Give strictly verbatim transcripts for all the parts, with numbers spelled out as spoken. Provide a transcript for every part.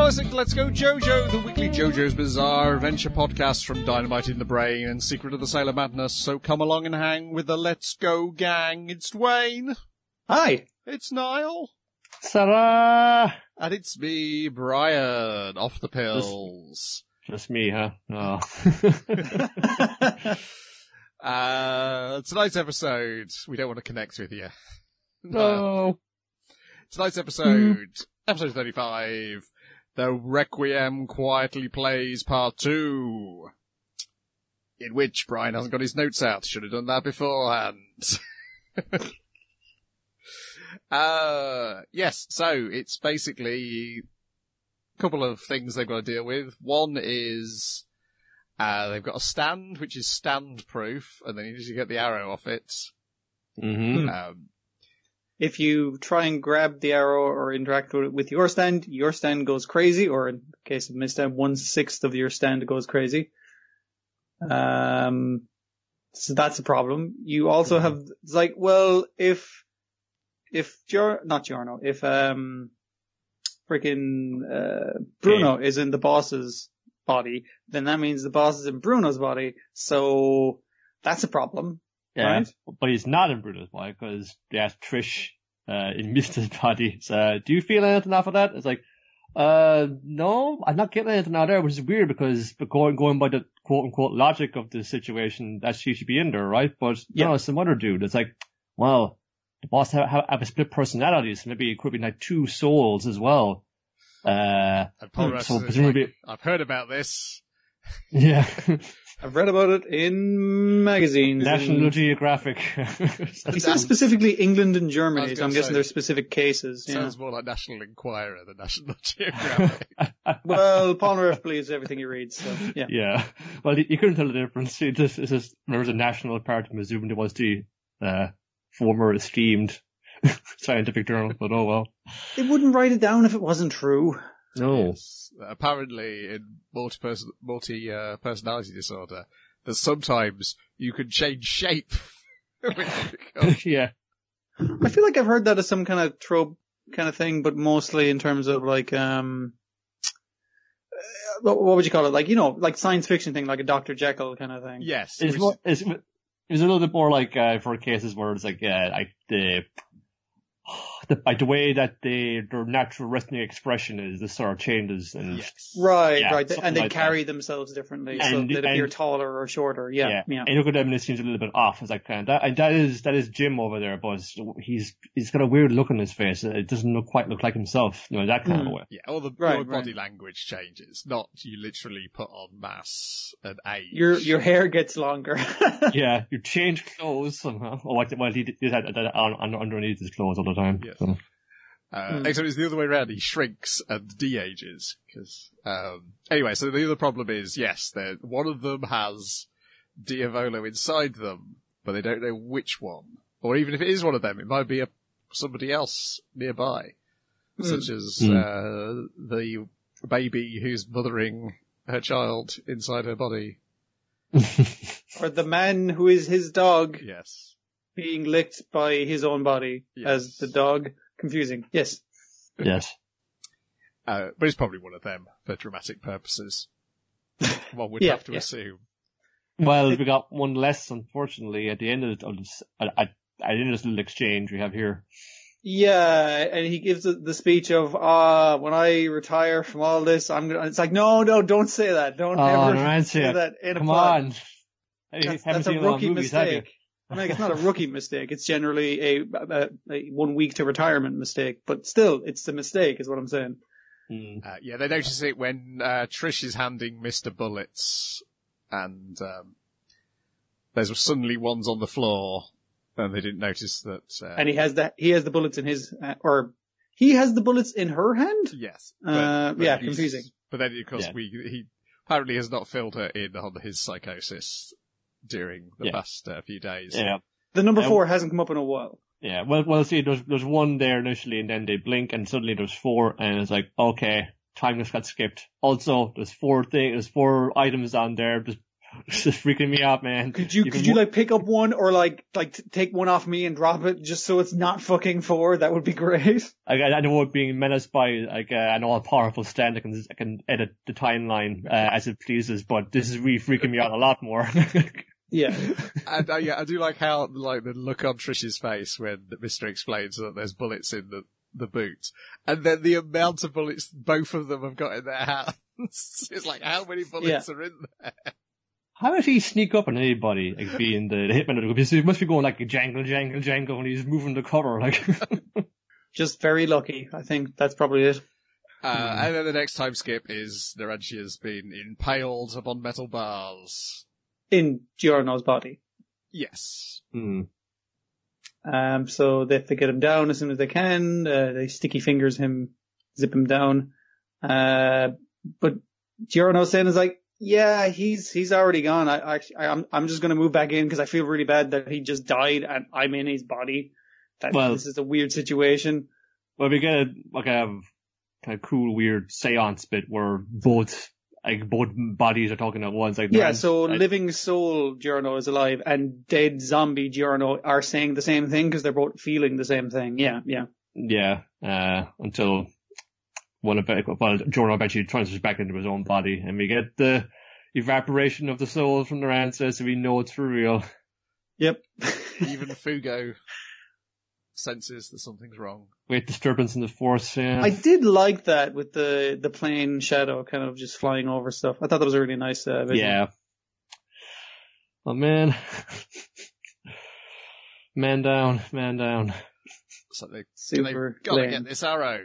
listening to Let's Go JoJo, the weekly JoJo's Bizarre Adventure podcast from Dynamite in the Brain and Secret of the Sailor Madness. So come along and hang with the Let's Go gang. It's Dwayne. Hi. It's Niall. Sarah! And it's me, Brian, off the pills. Just, just me, huh? Oh. uh, tonight's episode, we don't want to connect with you. No. Tonight's episode, episode thirty-five, The Requiem Quietly Plays Part two, in which Brian hasn't got his notes out. Should have done that beforehand. uh, yes, so it's basically a couple of things they've got to deal with. One is, uh, they've got a stand, which is stand proof, and they need to get the arrow off it. Mm-hmm. Um, If you try and grab the arrow or interact with it with your stand, your stand goes crazy, or in the case of Mistab, one-sixth of your stand goes crazy. Um, so that's a problem. You also have, it's like, well, if, if Jor, not Giorno, if, um, freaking, uh, Bruno Hey. is in the boss's body, then that means the boss is in Bruno's body, so that's a problem. Yeah, Right. but he's not in Bruno's body because they asked Trish uh, in Mister's body. So, do you feel anything off of that? It's like, uh, no, I'm not getting anything out there, which is weird because going going by the quote unquote logic of the situation, that she should be in there, right? But Yeah. no, some other dude. It's like, well, the boss have, have, have a split personality, so maybe it could be like two souls as well. Uh, and Paul Russ so is presumably, like, I've heard about this. yeah. I've read about it in magazines. National and Geographic. he says specifically England and I Germany, was so I'm gonna guessing say, there's specific cases. Yeah. Sounds more like National Enquirer than National Geographic. Well, Paul Ruff believes everything he reads, so yeah. Yeah. Well, you, you couldn't tell the difference. It just, it's just, there was a national part of Mizzou, and there was the, uh, former esteemed scientific journal, but oh well. They wouldn't write it down if it wasn't true. No. Yes. Apparently, in multi-person, multi-personality disorder, that sometimes you can change shape. when you become- Yeah. I feel like I've heard that as some kind of trope kind of thing, but mostly in terms of like, um, uh, what, what would you call it? Like, you know, like science fiction thing, like a Doctor Jekyll kind of thing. yes. It's which- more, it's, it's a little bit more like, uh, for cases where it's like, uh, like the, the, like the way that they, their natural resting expression is, this sort of changes and, yes. Right, Yeah, right. something And they like carry themselves differently, And- so they appear and- taller or shorter. Yeah, yeah. yeah. And you look at them and it seems a little bit off. It's like, kind of, that, and that is, that is Jim over there, but he's, he's got a weird look on his face. It doesn't look quite look like himself, you know, that kind Hmm. of way. Yeah, all the, Right, all the body right. language changes, not you literally put on mass and age. Your, your hair gets longer. Yeah, you change clothes somehow. Oh, like, well, he did that on, on, underneath his clothes all the time. Yes. So. Uh, Hmm. except it's the other way around. He shrinks and de-ages. Cause, um, anyway, so the other problem is, yes, that one of them has Diavolo inside them, but they don't know which one. Or even if it is one of them, it might be a, somebody else nearby. Hmm. Such as, Hmm. uh, the baby who's mothering her child inside her body. Or the man who is his dog Yes. being licked by his own body Yes. as the dog. Confusing. Yes. Yes. Uh, but it's probably one of them for dramatic purposes. One would Yeah, have to yeah. assume. Well, we got one less, unfortunately, at the end of, the, of this, at, at, at the end of this little exchange we have here. Yeah, and he gives the, the speech of, ah, when I retire from all this, I'm gonna, it's like, no, no, don't say that. Don't Oh, ever Nancy, say that in a Come plot. on. Hey, That's, haven't that's a seen lot of rookie movies, have you? mistake. I mean, it's not a rookie mistake. It's generally a, a, a one week to retirement mistake, but still, it's a mistake is what I'm saying. Mm. Uh, yeah, they notice it when uh, Trish is handing Mister bullets, and um, there's suddenly ones on the floor, and they didn't notice that. Uh, And he has the, he has the bullets in his, uh, or he has the bullets in her hand? yes, Uh, yeah, he's- confusing. But then, of course, Yeah. we he apparently has not filled her in on his psychosis during the Yeah. past uh, few days. Yeah. The number Um, four hasn't come up in a while. Yeah, well, well, see, there's, there's one there initially, and then they blink, and suddenly there's four, and it's like, okay, time just got skipped. Also, there's four things, there's four items on there, just It's just freaking me out, man. Could you, Even could you more- like pick up one or like, like t- take one off me and drop it just so it's not fucking four? That would be great. I, I know it being menaced by like uh, an all-powerful stand that can, that can edit the timeline uh, as it pleases, but this is really freaking me out a lot more. Yeah. And uh, yeah, I do like how like the look on Trish's face when Mister explains that there's bullets in the the boot, and then the amount of bullets both of them have got in their hands. It's like, how many bullets Yeah. are in there? How did he sneak up on anybody, like being the, the hitman? Because he must be going like a jangle, jangle, jangle when he's moving the cover, like. Just very lucky. I think that's probably it. Uh, Hmm. And then the next time skip is Narantia's been impaled upon metal bars. In Giorno's body. Yes. Hmm. Um, so they have to get him down as soon as they can. Uh, they sticky fingers him, zip him down. Uh, but Giorno saying is like, yeah, he's, he's already gone. I, I, I'm, I'm just going to move back in because I feel really bad that he just died and I'm in his body. That Well- this is a weird situation. Well, we get a, like a kind of cool, weird seance bit where both, like, both bodies are talking at once. Like, Yeah, Naran- so I- living soul Giorno is alive and dead zombie Giorno are saying the same thing because they're both feeling the same thing. Yeah, yeah. Yeah, uh, until one of well, Giorno eventually transfers back into his own body, and we get the evaporation of the soul from Narantia, so we know it's for real. Yep. Even Fugo senses that something's wrong. Great disturbance in the force, yeah. I did like that with the, the plane shadow kind of just flying over stuff. I thought that was a really nice uh, visual. Yeah. Oh man. Man down, man down. So they, Super they gotta lame. get this arrow.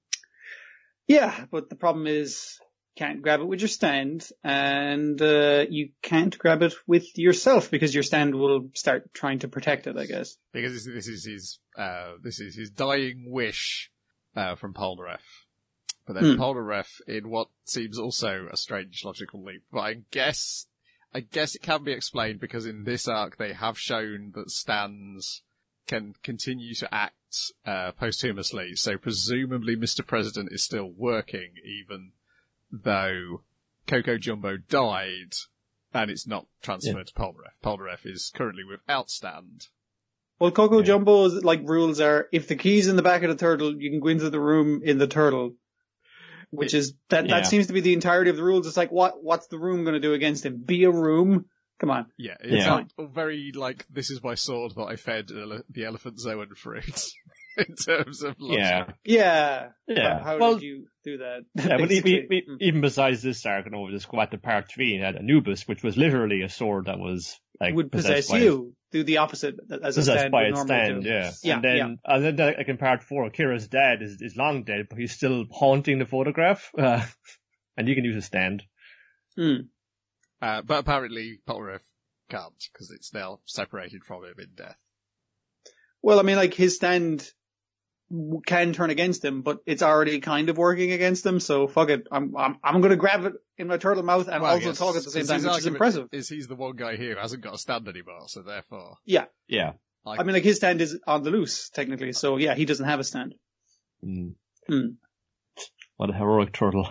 Yeah, but the problem is can't grab it with your stand and uh, you can't grab it with yourself because your stand will start trying to protect it, I guess. Because this, this is his, uh, this is his dying wish, uh, from Polnareff. But then Hmm. Polnareff, in what seems also a strange logical leap, but I guess, I guess it can be explained because in this arc they have shown that stands can continue to act, uh, posthumously. So presumably Mister President is still working even though Coco Jumbo died and it's not transferred Yeah. to Polnareff. Polnareff is currently without stand. Well, Coco Yeah. Jumbo's like rules are if the key's in the back of the turtle, you can go into the room in the turtle. Which is, that, Yeah. that seems to be the entirety of the rules. It's like, what, what's the room going to do against him? Be a room? Come on. Yeah, it's Yeah. not very like, this is my sword that I fed ele- the elephant Zoan fruit. In terms of logic. Yeah. Yeah. Yeah. How, how Well, did you do that? Yeah, but e- basically? e- e- Mm. even besides this arc and over this go back to part three, you had Anubis, which was literally a sword that was like Would possess by you. Do the opposite as a Possessed stand by would its normally stand, do. yeah. Yeah, and then, yeah. and then like in part four, Kira's dad is, is long dead, but he's still haunting the photograph, uh, and you can use a stand. Mm. Uh, but apparently Polnareff can't, because it's now separated from him in death. Well, I mean, like his stand w- can turn against him, but it's already kind of working against him. So fuck it. I'm I'm I'm going to grab it in my turtle mouth and Well, also yes, talk at the same 'cause time, his which is argument impressive. Is he's the one guy here who hasn't got a stand anymore, so therefore. Yeah. Yeah. I, I mean, like his stand is on the loose technically. So yeah, he doesn't have a stand. Mm. Mm. What a heroic turtle.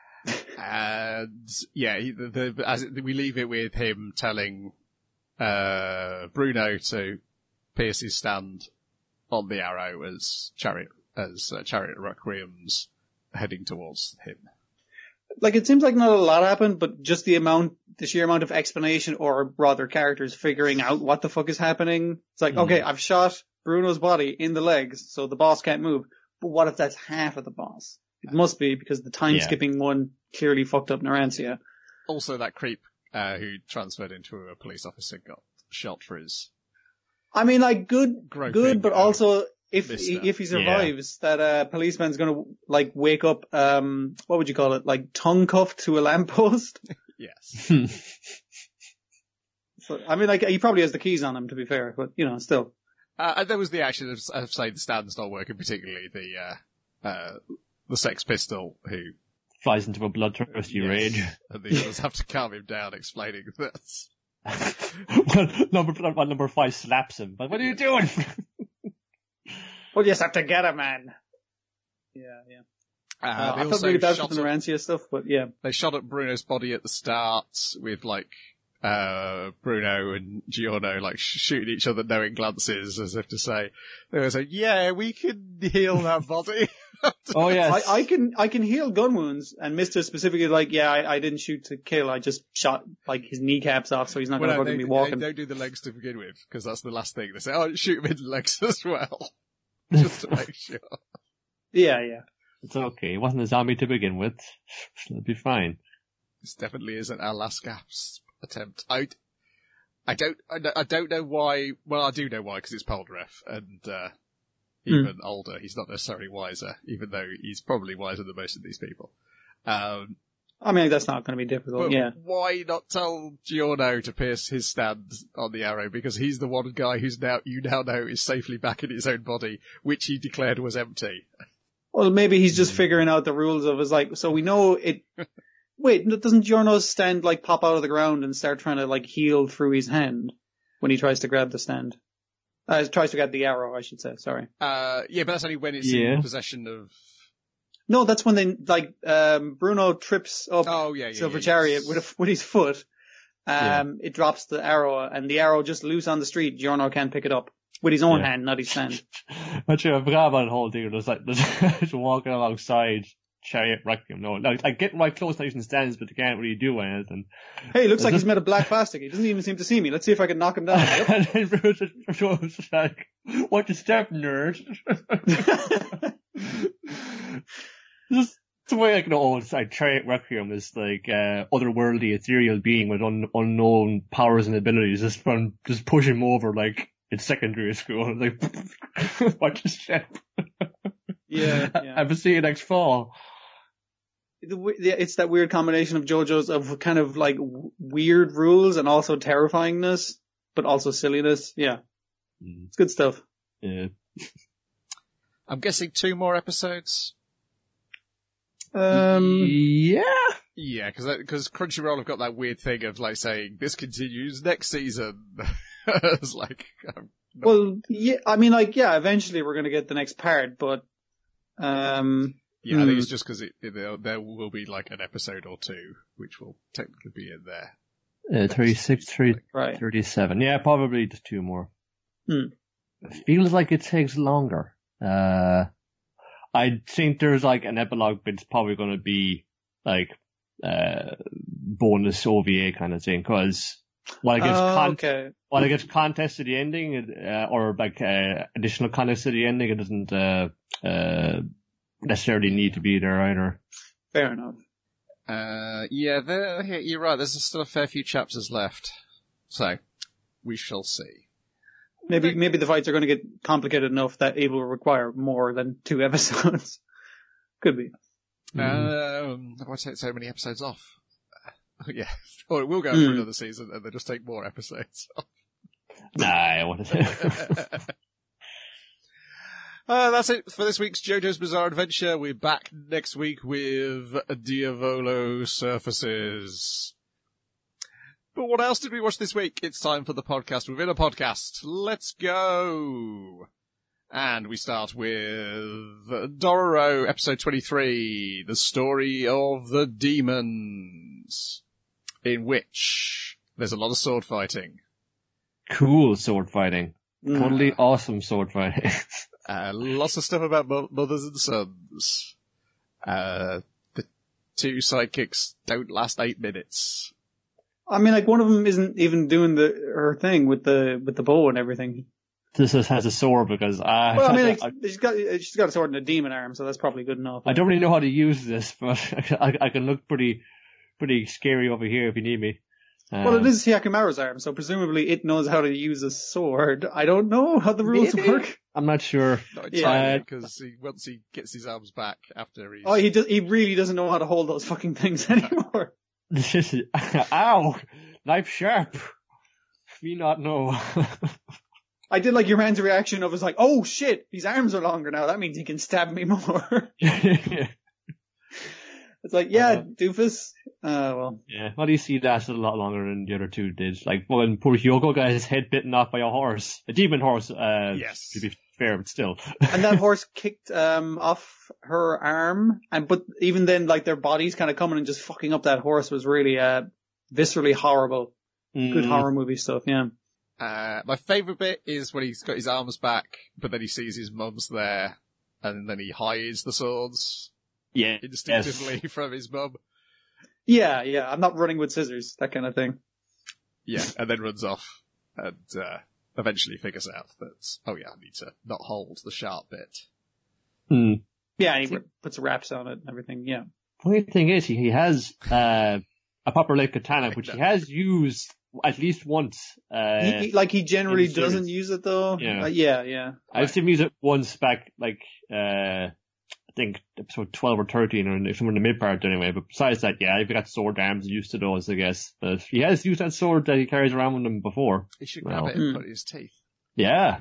and yeah, he, the, the, as it, we leave it with him telling uh, Bruno to pierce his stand on the arrow as Chariot as uh, Chariot Requiem's heading towards him. Like it seems like not a lot happened, but just the amount, the sheer amount of explanation, or rather characters figuring out what the fuck is happening. It's like, Mm. okay, I've shot Bruno's body in the legs, so the boss can't move. But what if that's half of the boss? It must be because the time Yeah. skipping one clearly fucked up Narantia. Also, that creep uh, who transferred into a police officer got shot for his. I mean, like good, Groping good, but of also if Mister. if he survives, that uh, policeman's gonna like wake up. Um, what would you call it? Like tongue cuffed to a lamppost. Yes. So, I mean, like he probably has the keys on him, to be fair, but you know, still. Uh, and there was the action of, of say the stand's not working, particularly the uh, uh, the Sex Pistol who Flies into a bloodthirsty yes, rage. and the others have to calm him down, explaining that. well, number, well, number five slaps him. But what are you doing? Well, you just have to get him, man. Yeah, yeah. Uh, Uh, they I felt also really bad for shot the up, Narantia stuff, but yeah. they shot at Bruno's body at the start with like uh, Bruno and Giorno like sh- shooting each other knowing glances as if to say, they were saying, yeah, we can heal that body. Oh yes. I, I can, I can heal gun wounds, and Mister specifically like, yeah, I, I didn't shoot to kill, I just shot like his kneecaps off so he's not well, gonna no, fucking they, be walking. They don't do the legs to begin with, because that's the last thing. They say, oh, shoot him in the legs as well. Just to make sure. Yeah, yeah. It's okay. He wasn't a zombie to begin with. It'll be fine. This definitely isn't our last gasp attempt. I, I don't, I don't- I don't know why. Well, I do know why, because it's Polnareff, and uh, even mm. older, he's not necessarily wiser, even though he's probably wiser than most of these people. Um, I mean, that's not going to be difficult. Yeah. Why not tell Giorno to pierce his stand on the arrow? Because he's the one guy who's now you now know is safely back in his own body, which he declared was empty. Well, maybe he's just figuring out the rules of his, like, so we know it, wait, doesn't Giorno's stand, like, pop out of the ground and start trying to, like, heal through his hand when he tries to grab the stand? Uh, tries to grab the arrow, I should say, sorry. Uh, yeah, but that's only when it's yeah. in possession of... No, that's when they, like, um, Bruno trips up oh, yeah, yeah, Silver yeah, Chariot yes. with, a, with his foot. Um, yeah. It drops the arrow, and the arrow just loose on the street. Giorno can't pick it up. With his own yeah. hand, not his stand. Actually, I forgot about the whole thing. There's like, there's walking alongside Chariot Requiem. No, like, I get right close to using stands, but they can't really do anything. Hey, he looks There's like just... he's made of black plastic. He doesn't even seem to see me. Let's see if I can knock him down. Yep. And then Bruce is like, what a step, nerd. Just the way, like, you know, it's like Chariot Requiem is like, uh, otherworldly, ethereal being with un- unknown powers and abilities, just from, just push him over, like, in secondary school. Like, watch a step. Yeah, yeah. I've seen you next fall. It's that weird combination of JoJo's of kind of like w- weird rules and also terrifyingness, but also silliness. Yeah. Mm. It's good stuff. Yeah. I'm guessing two more episodes. Um, yeah. Yeah, because because Crunchyroll have got that weird thing of like saying this continues next season. It's like, um, well, yeah, I mean, like, yeah, eventually we're going to get the next part, but, um, yeah, I think it's just because it, it, there, there will be like an episode or two, which will technically be in there. Uh, thirty-six, thirty, right. thirty-seven. Yeah, probably just two more. Hmm. It feels like it takes longer. Uh, I think there's like an epilogue, but it's probably going to be like, uh, bonus O V A kind of thing, because while it gives oh, con- okay. while it gives context to the ending, uh, or like, uh, additional context to the ending, it doesn't, uh, uh, necessarily need to be there either. Fair enough. Uh, yeah, there, you're right. There's still a fair few chapters left. So, we shall see. Maybe, maybe the fights are going to get complicated enough that it will require more than two episodes. Could be. Um, I want to take so many episodes off. Uh, yeah. Or it will go Mm. for another season and then just take more episodes off. Nah, I want to. Uh, that's it for this week's JoJo's Bizarre Adventure. We're back next week with Diavolo Surfaces. But what else did we watch this week? It's time for the podcast within a podcast. Let's go! And we start with Dororo, episode twenty-three, the story of the demons, in which there's a lot of sword fighting. Cool sword fighting. Mm. Totally awesome sword fighting. Uh, lots of stuff about mo- mothers and sons. Uh, the two sidekicks don't last eight minutes. I mean, like, one of them isn't even doing the her thing with the with the bow and everything. This is, has a sword because I. Well, I mean, like, I, she's got she's got a sword and a demon arm, so that's probably good enough. I don't really know how to use this, but I, I can look pretty, pretty scary over here if you need me. Um, Well, it is Hyakumaru's arm, so presumably it knows how to use a sword. I don't know how the rules maybe? work. I'm not sure. Not Yeah. entirely, because he, once he gets his arms back after he's... Oh, he does. He really doesn't know how to hold those fucking things anymore. This is, ow! Knife sharp! Me not know. I did like your man's reaction of, was like, oh shit, his arms are longer now. That means he can stab me more. It's like, yeah, Uh, doofus. Uh, well. Yeah, well, you see lasted a lot longer than the other two did. Like, when poor Hyoko got his head bitten off by a horse. A demon horse, uh, Yes. to be fair, but still. And that horse kicked, um, off her arm. And, but even then, like, their bodies kind of coming and just fucking up that horse was really, uh, viscerally horrible. Mm. good horror movie stuff. Yeah. Uh, my favourite bit is when he's got his arms back, but then he sees his mum's there, and then he hides the swords Yeah. instinctively Yes. from his mum. Yeah, yeah. I'm not running with scissors, that kind of thing. Yeah, and then runs off, and uh, eventually figures out that, oh yeah, I need to not hold the sharp bit. Mm. Yeah, and he puts wraps on it and everything. Yeah. Funny thing is, he, he has uh, a proper like katana, which he has used at least once. Uh, He, he, like he generally in the series. doesn't use it though. Yeah. Uh, yeah, yeah. I've seen him use it once back, like, uh, I think episode twelve or thirteen, or somewhere in the mid part anyway. But besides that, yeah, I've got sword arms used to those, I guess. But he has used that sword that he carries around with him before. He should Well. grab it and Mm. put it in his teeth. Yeah.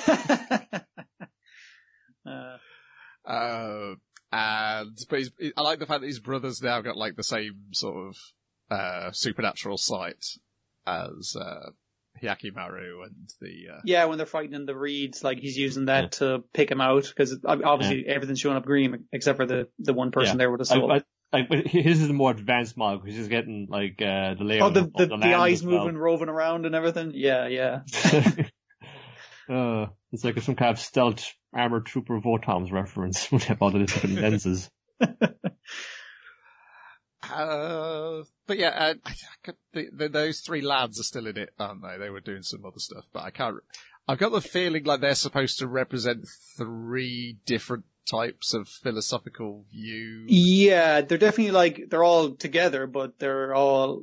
uh, Uh, and, but he's, I like the fact that his brother's now got like the same sort of, uh, supernatural sight as, uh, Hyakimaru and the, uh, yeah, when they're fighting in the reeds, like he's using that to pick him out, because obviously everything's showing up green except for the, the one person Yeah. there with a sword. I, I, I, but his is the more advanced model, because he's getting, like, uh, the layout Oh, the, of the, the, the land eyes as well. moving, roving around and everything? Yeah, yeah. uh, it's like some kind of stealth armored trooper Votoms reference when they have all the different lenses. Uh, but yeah, uh, I, I could, the, the, those three lads are still in it, aren't they? They were doing some other stuff, but I can't. I've got the feeling like they're supposed to represent three different types of philosophical view. Yeah, they're definitely like, they're all together, but they're all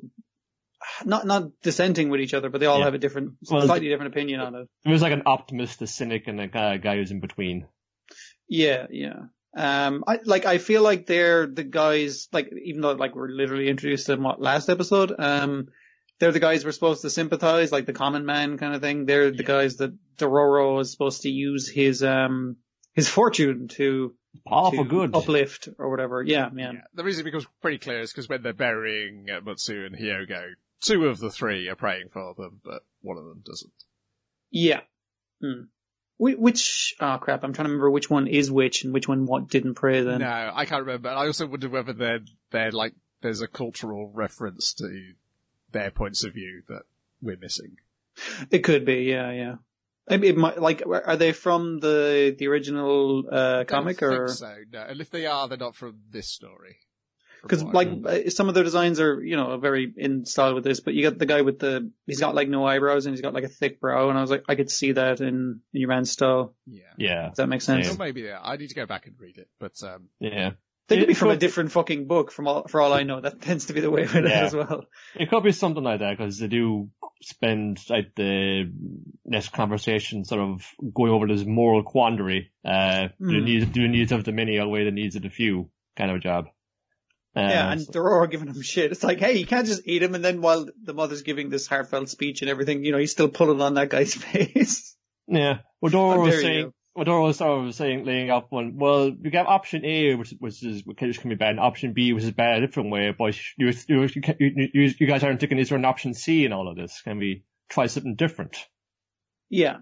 not, not dissenting with each other, but they all Yeah. have a different, Well, slightly different opinion on it. There's like an optimist, a cynic, and a guy, a guy who's in between. Yeah, yeah. Um, I, like, I feel like they're the guys, like, even though, like, we're literally introduced to them what, last episode, um, they're the guys we're supposed to sympathize, like the common man kind of thing. They're the Yeah. guys that Dororo is supposed to use his, um, his fortune to, Powerful to good. uplift or whatever. Yeah, yeah. Yeah. The reason it becomes pretty clear is because when they're burying uh, Mutsu and Hyogo, two of the three are praying for them, but one of them doesn't. Yeah. Hmm. Wh- Which, oh crap, I'm trying to remember which one is which and which one what didn't pray then. No, I can't remember. I also wonder whether they're, they're like, there's a cultural reference to their points of view that we're missing. It could be, yeah, yeah. I mean, it might, like, are they from the, the original, uh, comic I don't or? think so, no. And if they are, they're not from this story. From Because what I like remember. uh, some of their designs are, you know, very in style with this, but you got the guy with the, he's got like no eyebrows and he's got like a thick brow, and I was like, I could see that in, in your man's style. Yeah. Yeah. Does that make sense? Well, maybe, yeah. I need to go back and read it, but, um, Yeah. They could be It from a could- different fucking book, from all, for all I know. That tends to be the way with it Yeah. as well. It could be something like that, because they do spend like the next conversation sort of going over this moral quandary. Uh, do the Mm. needs, do the needs of the many outweigh the needs of the few kind of job. Uh, Yeah, and so- they're all giving him shit. It's like, hey, you can't just eat him, and then while the mother's giving this heartfelt speech and everything, you know, he's still pulling on that guy's face. yeah. Well, Dora How was dare saying, you. well, Dora was sort of saying, laying out one, well, we got option A, which, which is, which can be bad, and option B, which is bad a different way, but you, you, you, you, you guys aren't thinking, is there an option C in all of this? Can we try something different? Yeah.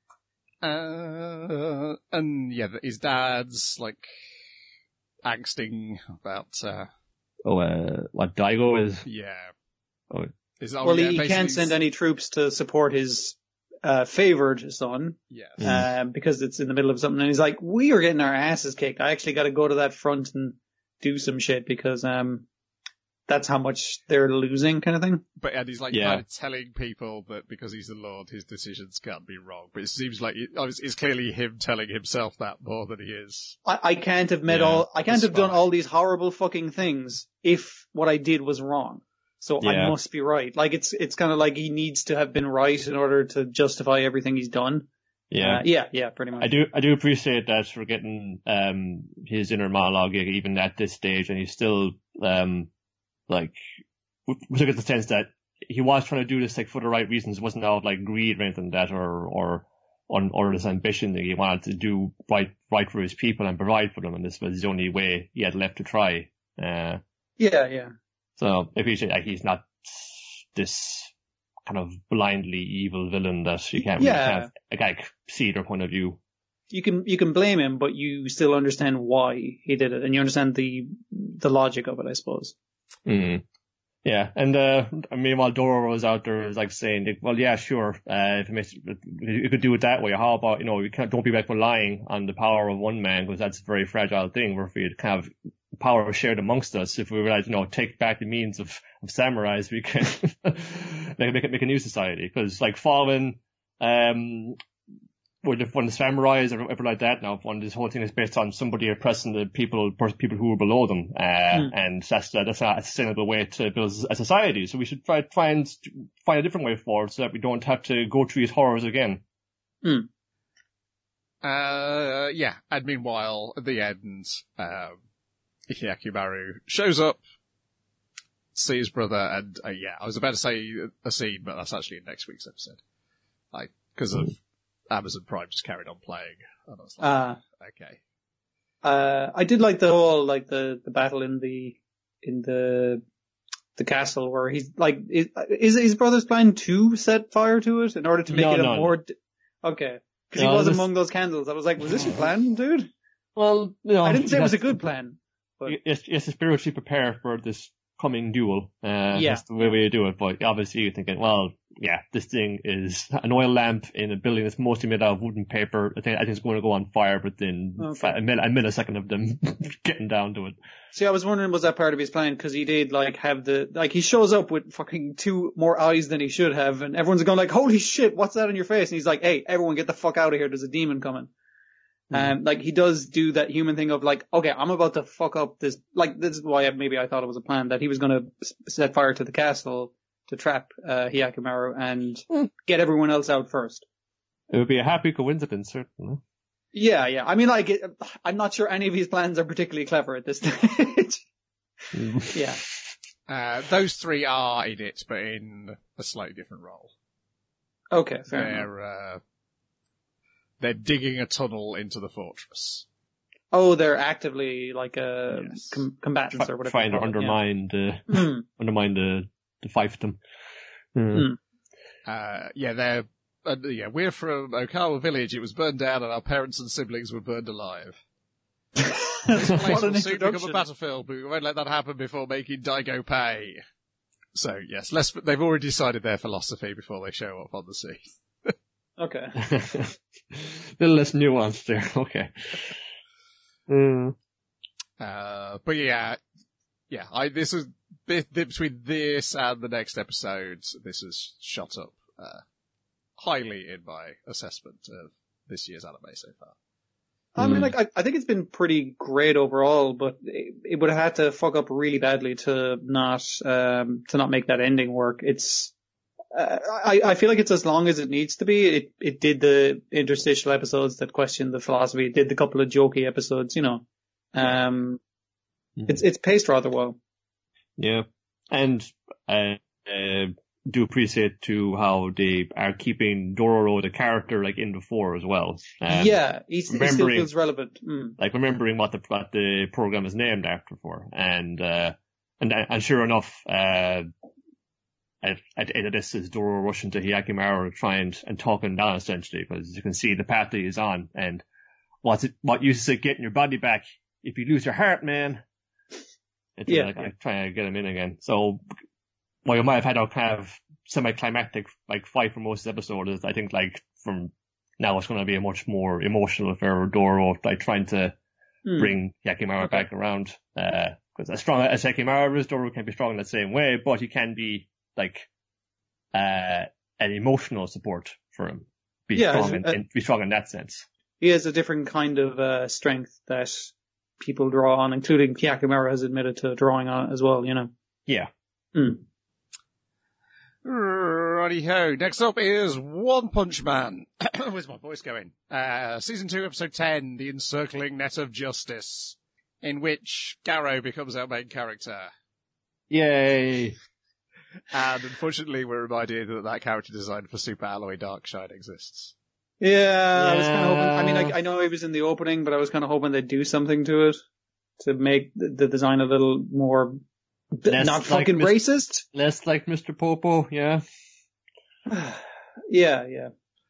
uh, and yeah, his dad's like angsting about, uh, Oh, uh, what Daigo is? yeah. Oh. Is, oh, Well, yeah, he, he can't basically- send any troops to support his, uh, favored son. Yes. Mm. Um, because it's in the middle of something, and he's like, we are getting our asses kicked. I actually got to go to that front and do some shit because, um, that's how much they're losing, kind of thing. But and he's like Yeah. kind of telling people that because he's the Lord, his decisions can't be wrong. But it seems like it, it's, it's clearly him telling himself that more than he is. I, I can't have met Yeah, all, I can't the have done spy. all these horrible fucking things if what I did was wrong. So I Yeah. must be right. Like it's, it's kind of like he needs to have been right in order to justify everything he's done. Yeah. Uh, yeah, yeah, pretty much. I do, I do appreciate that for getting, um, his inner monologue even at this stage, and he's still, um, like, we we get the sense that he was trying to do this like for the right reasons. It wasn't out of like greed or anything like that, or, or, on, or this ambition that he wanted to do right, right for his people and provide for them, and this was the only way he had left to try. Uh, Yeah, yeah. so I appreciate like he's not this kind of blindly evil villain that you can't really Yeah. kind of, like, like see their point of view. You can, you can blame him, but you still understand why he did it, and you understand the, the logic of it, I suppose. Mm. Yeah, and uh, meanwhile Dororo was out there, was like saying, well, yeah, sure, uh, if it makes, you could do it that way. How about, you know, you can't, don't be like relying on the power of one man, because that's a very fragile thing. Where if we kind of power shared amongst us, if we were like, you know, take back the means of, of samurais, we can make, make, make a new society. Because like Fallen, um, when the, when the samurais or whatever like that now, when this whole thing is based on somebody oppressing the people, people who are below them, uh, mm. and that's, that's not a sustainable way to build a society. So we should try to find, find a different way forward so that we don't have to go through these horrors again. Mm. Uh, yeah. And meanwhile, at the end, um, Hyakimaru shows up, sees his brother, and, uh, yeah, I was about to say a scene, but that's actually in next week's episode. Like, because of Amazon Prime just carried on playing. And I was like, uh, okay. Uh, I did like the whole, like, the, the battle in the, in the, the castle where he's, like, is, is his brother's plan to set fire to it in order to make no, it a no, more, no. d- okay. Cause no, he was this... among those candles. I was like, was this your plan, dude? Well, no. I didn't say it was a good plan. But... It's, it's to spiritually prepare for this coming duel. Uh, yeah. That's the way we do it. But obviously you're thinking, well, yeah, this thing is an oil lamp in a building that's mostly made out of wood and paper. I think, I think it's going to go on fire, but then okay. a, mill, a millisecond of them getting down to it. See, I was wondering, was that part of his plan? Cause he did, like, have the, like, he shows up with fucking two more eyes than he should have, and everyone's going like, holy shit, what's that on your face? And he's like, hey, everyone get the fuck out of here, there's a demon coming. And, um, like, he does do that human thing of, like, okay, I'm about to fuck up this, like, this is why I, maybe I thought it was a plan, that he was gonna set fire to the castle to trap, uh, Hyakimaru and mm. get everyone else out first. It would be a happy coincidence, certainly. Yeah, yeah. I mean, like, it, I'm not sure any of his plans are particularly clever at this stage. Mm. Yeah. Uh, those three are in it, but in a slightly different role. Okay, fair They're, enough. uh, They're digging a tunnel into the fortress. Oh, they're actively like uh, yes. com- combatants or whatever. Trying to undermine yeah. the mm. undermine the the fiefdom. Mm. Uh, yeah, they're uh, yeah. We're from Okawa Village. It was burned down, and our parents and siblings were burned alive. This place will soon become a battlefield, but we won't let that happen before making Daigo pay. So yes, less. They've already decided their philosophy before they show up on the scene. Okay. A little less nuanced there. Okay. Mm. Uh, but yeah, yeah, I, this is, between this and the next episode, this is shot up, uh, highly in my assessment of this year's anime so far. I mean, like, I, I think it's been pretty great overall, but it, it would have had to fuck up really badly to not, um, to not make that ending work. It's, Uh, I, I feel like it's as long as it needs to be. It it did the interstitial episodes that question the philosophy. It did the couple of jokey episodes, you know. Um, mm. it's it's paced rather well. Yeah, and uh, uh, do appreciate too how they are keeping Dororo the character like in the fore as well. Um, yeah, he's, he still feels relevant. Mm. Like remembering what the what the program is named after for, and uh, and and sure enough. Uh, At, at the end of this is Dororo rushing to Hyakimaru trying and talking down essentially, because you can see the path that he's on, and what's it, what use is it getting your body back if you lose your heart, man? It's yeah, like, yeah. I'm trying to get him in again. So, while you might have had a kind of semi-climactic, like, fight for most of the episode, I think, like, from now it's going to be a much more emotional affair with Dororo, like, trying to mm. bring Hyakimaru okay. back around, uh, because as strong as Hyakimaru is, Dororo can be strong in the same way, but he can be like, uh, an emotional support for him. Be yeah, strong in, uh, in, be strong in that sense. He has a different kind of, uh, strength that people draw on, including Hyakimaru has admitted to drawing on as well, you know? Yeah. Mm. Righty-ho. Next up is One Punch Man. Where's my voice going? Uh, season two, episode ten, The Encircling Net of Justice, in which Garo becomes our main character. Yay. And unfortunately, we're reminded that that character design for Super Alloy Darkshine exists. Yeah, yeah, I was kind of hoping, I mean, I, I know he was in the opening, but I was kind of hoping they'd do something to it to make the, the design a little more, less not fucking like racist. Less like Mister Popo, yeah. yeah, yeah.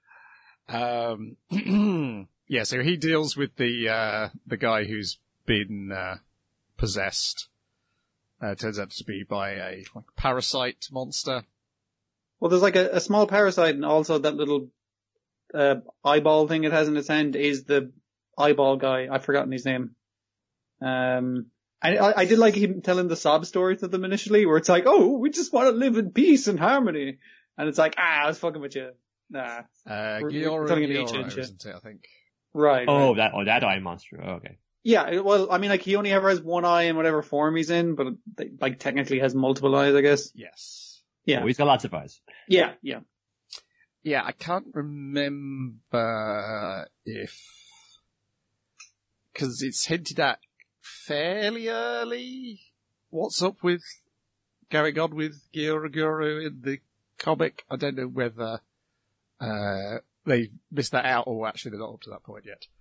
Um, yeah, so he deals with the, uh, the guy who's been, uh, possessed. Uh, turns out to be by a like, parasite monster. Well, there's like a, a small parasite, and also that little uh, eyeball thing it has in its hand is the eyeball guy. I've forgotten his name. Um, I, I, I did like him telling the sob story to them initially, where it's like, oh, we just want to live in peace and harmony. And it's like, ah, I was fucking with you. Nah. Uh, We're- Gioro, we're talking Gioro, Legion, yeah. isn't it, I think? Right. Oh, right. that, oh, that eye monster. Oh, okay. Yeah, well, I mean, like, he only ever has one eye in whatever form he's in, but, like, technically has multiple eyes, I guess. Yes. Yeah. Oh, he's got lots of eyes. Yeah, yeah. Yeah, I can't remember if... Because it's hinted at fairly early. What's up with going on with Giorogoro in the comic? I don't know whether uh, they missed that out or actually they're not up to that point yet.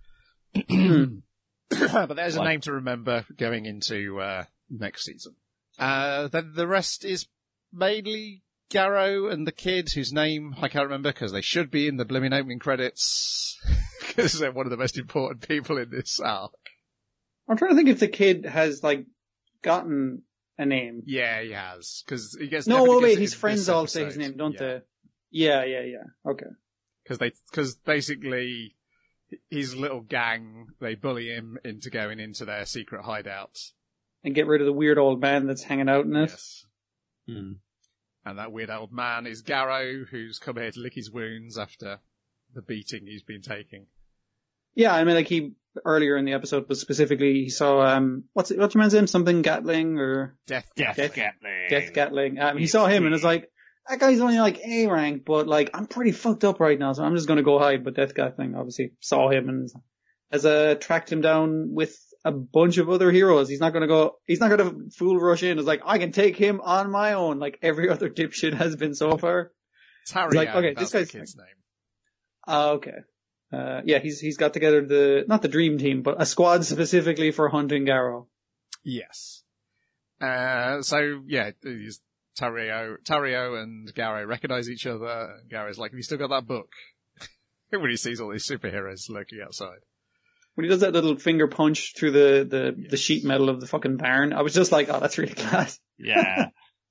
But there's a What? name to remember going into uh, next season. Uh, then the rest is mainly Garrow and the kid, whose name I can't remember because they should be in the blooming opening credits because they're one of the most important people in this arc. I'm trying to think if the kid has, like, gotten a name. Yeah, he has because he gets. No, definitely well, gets wait, it his in friends this all say his episode. name, don't yeah. they? Yeah, yeah, yeah. Okay. Because they, because basically his little gang, they bully him into going into their secret hideout. And get rid of the weird old man that's hanging out in it. Yes. Hmm. And that weird old man is Garrow, who's come here to lick his wounds after the beating he's been taking. Yeah, I mean, like, he, earlier in the episode was specifically, he saw, um, what's it, what's your man's name? Something Gatling or Death. Death, Death- Gatling. Death Gatling. Um, he saw him and was like, that guy's only like A rank, but like, I'm pretty fucked up right now, so I'm just gonna go hide. But Death Gatling obviously saw him and has, uh, tracked him down with a bunch of other heroes. He's not gonna go, he's not gonna fool rush in. It's like, I can take him on my own, like every other dipshit has been so far. Tario, like, okay, that's this the guy's- kid's name. Ah, okay. Uh, yeah, he's, he's got together the, not the dream team, but a squad specifically for hunting Garrow. Yes. Uh, so yeah, he's Tario, Tario and Garrow recognize each other. And Garrow's like, have you still got that book? When he sees all these superheroes lurking outside. When he does that little finger punch through the, the, Yes. the sheet metal of the fucking barn, I was just like, oh, that's really class. Yeah.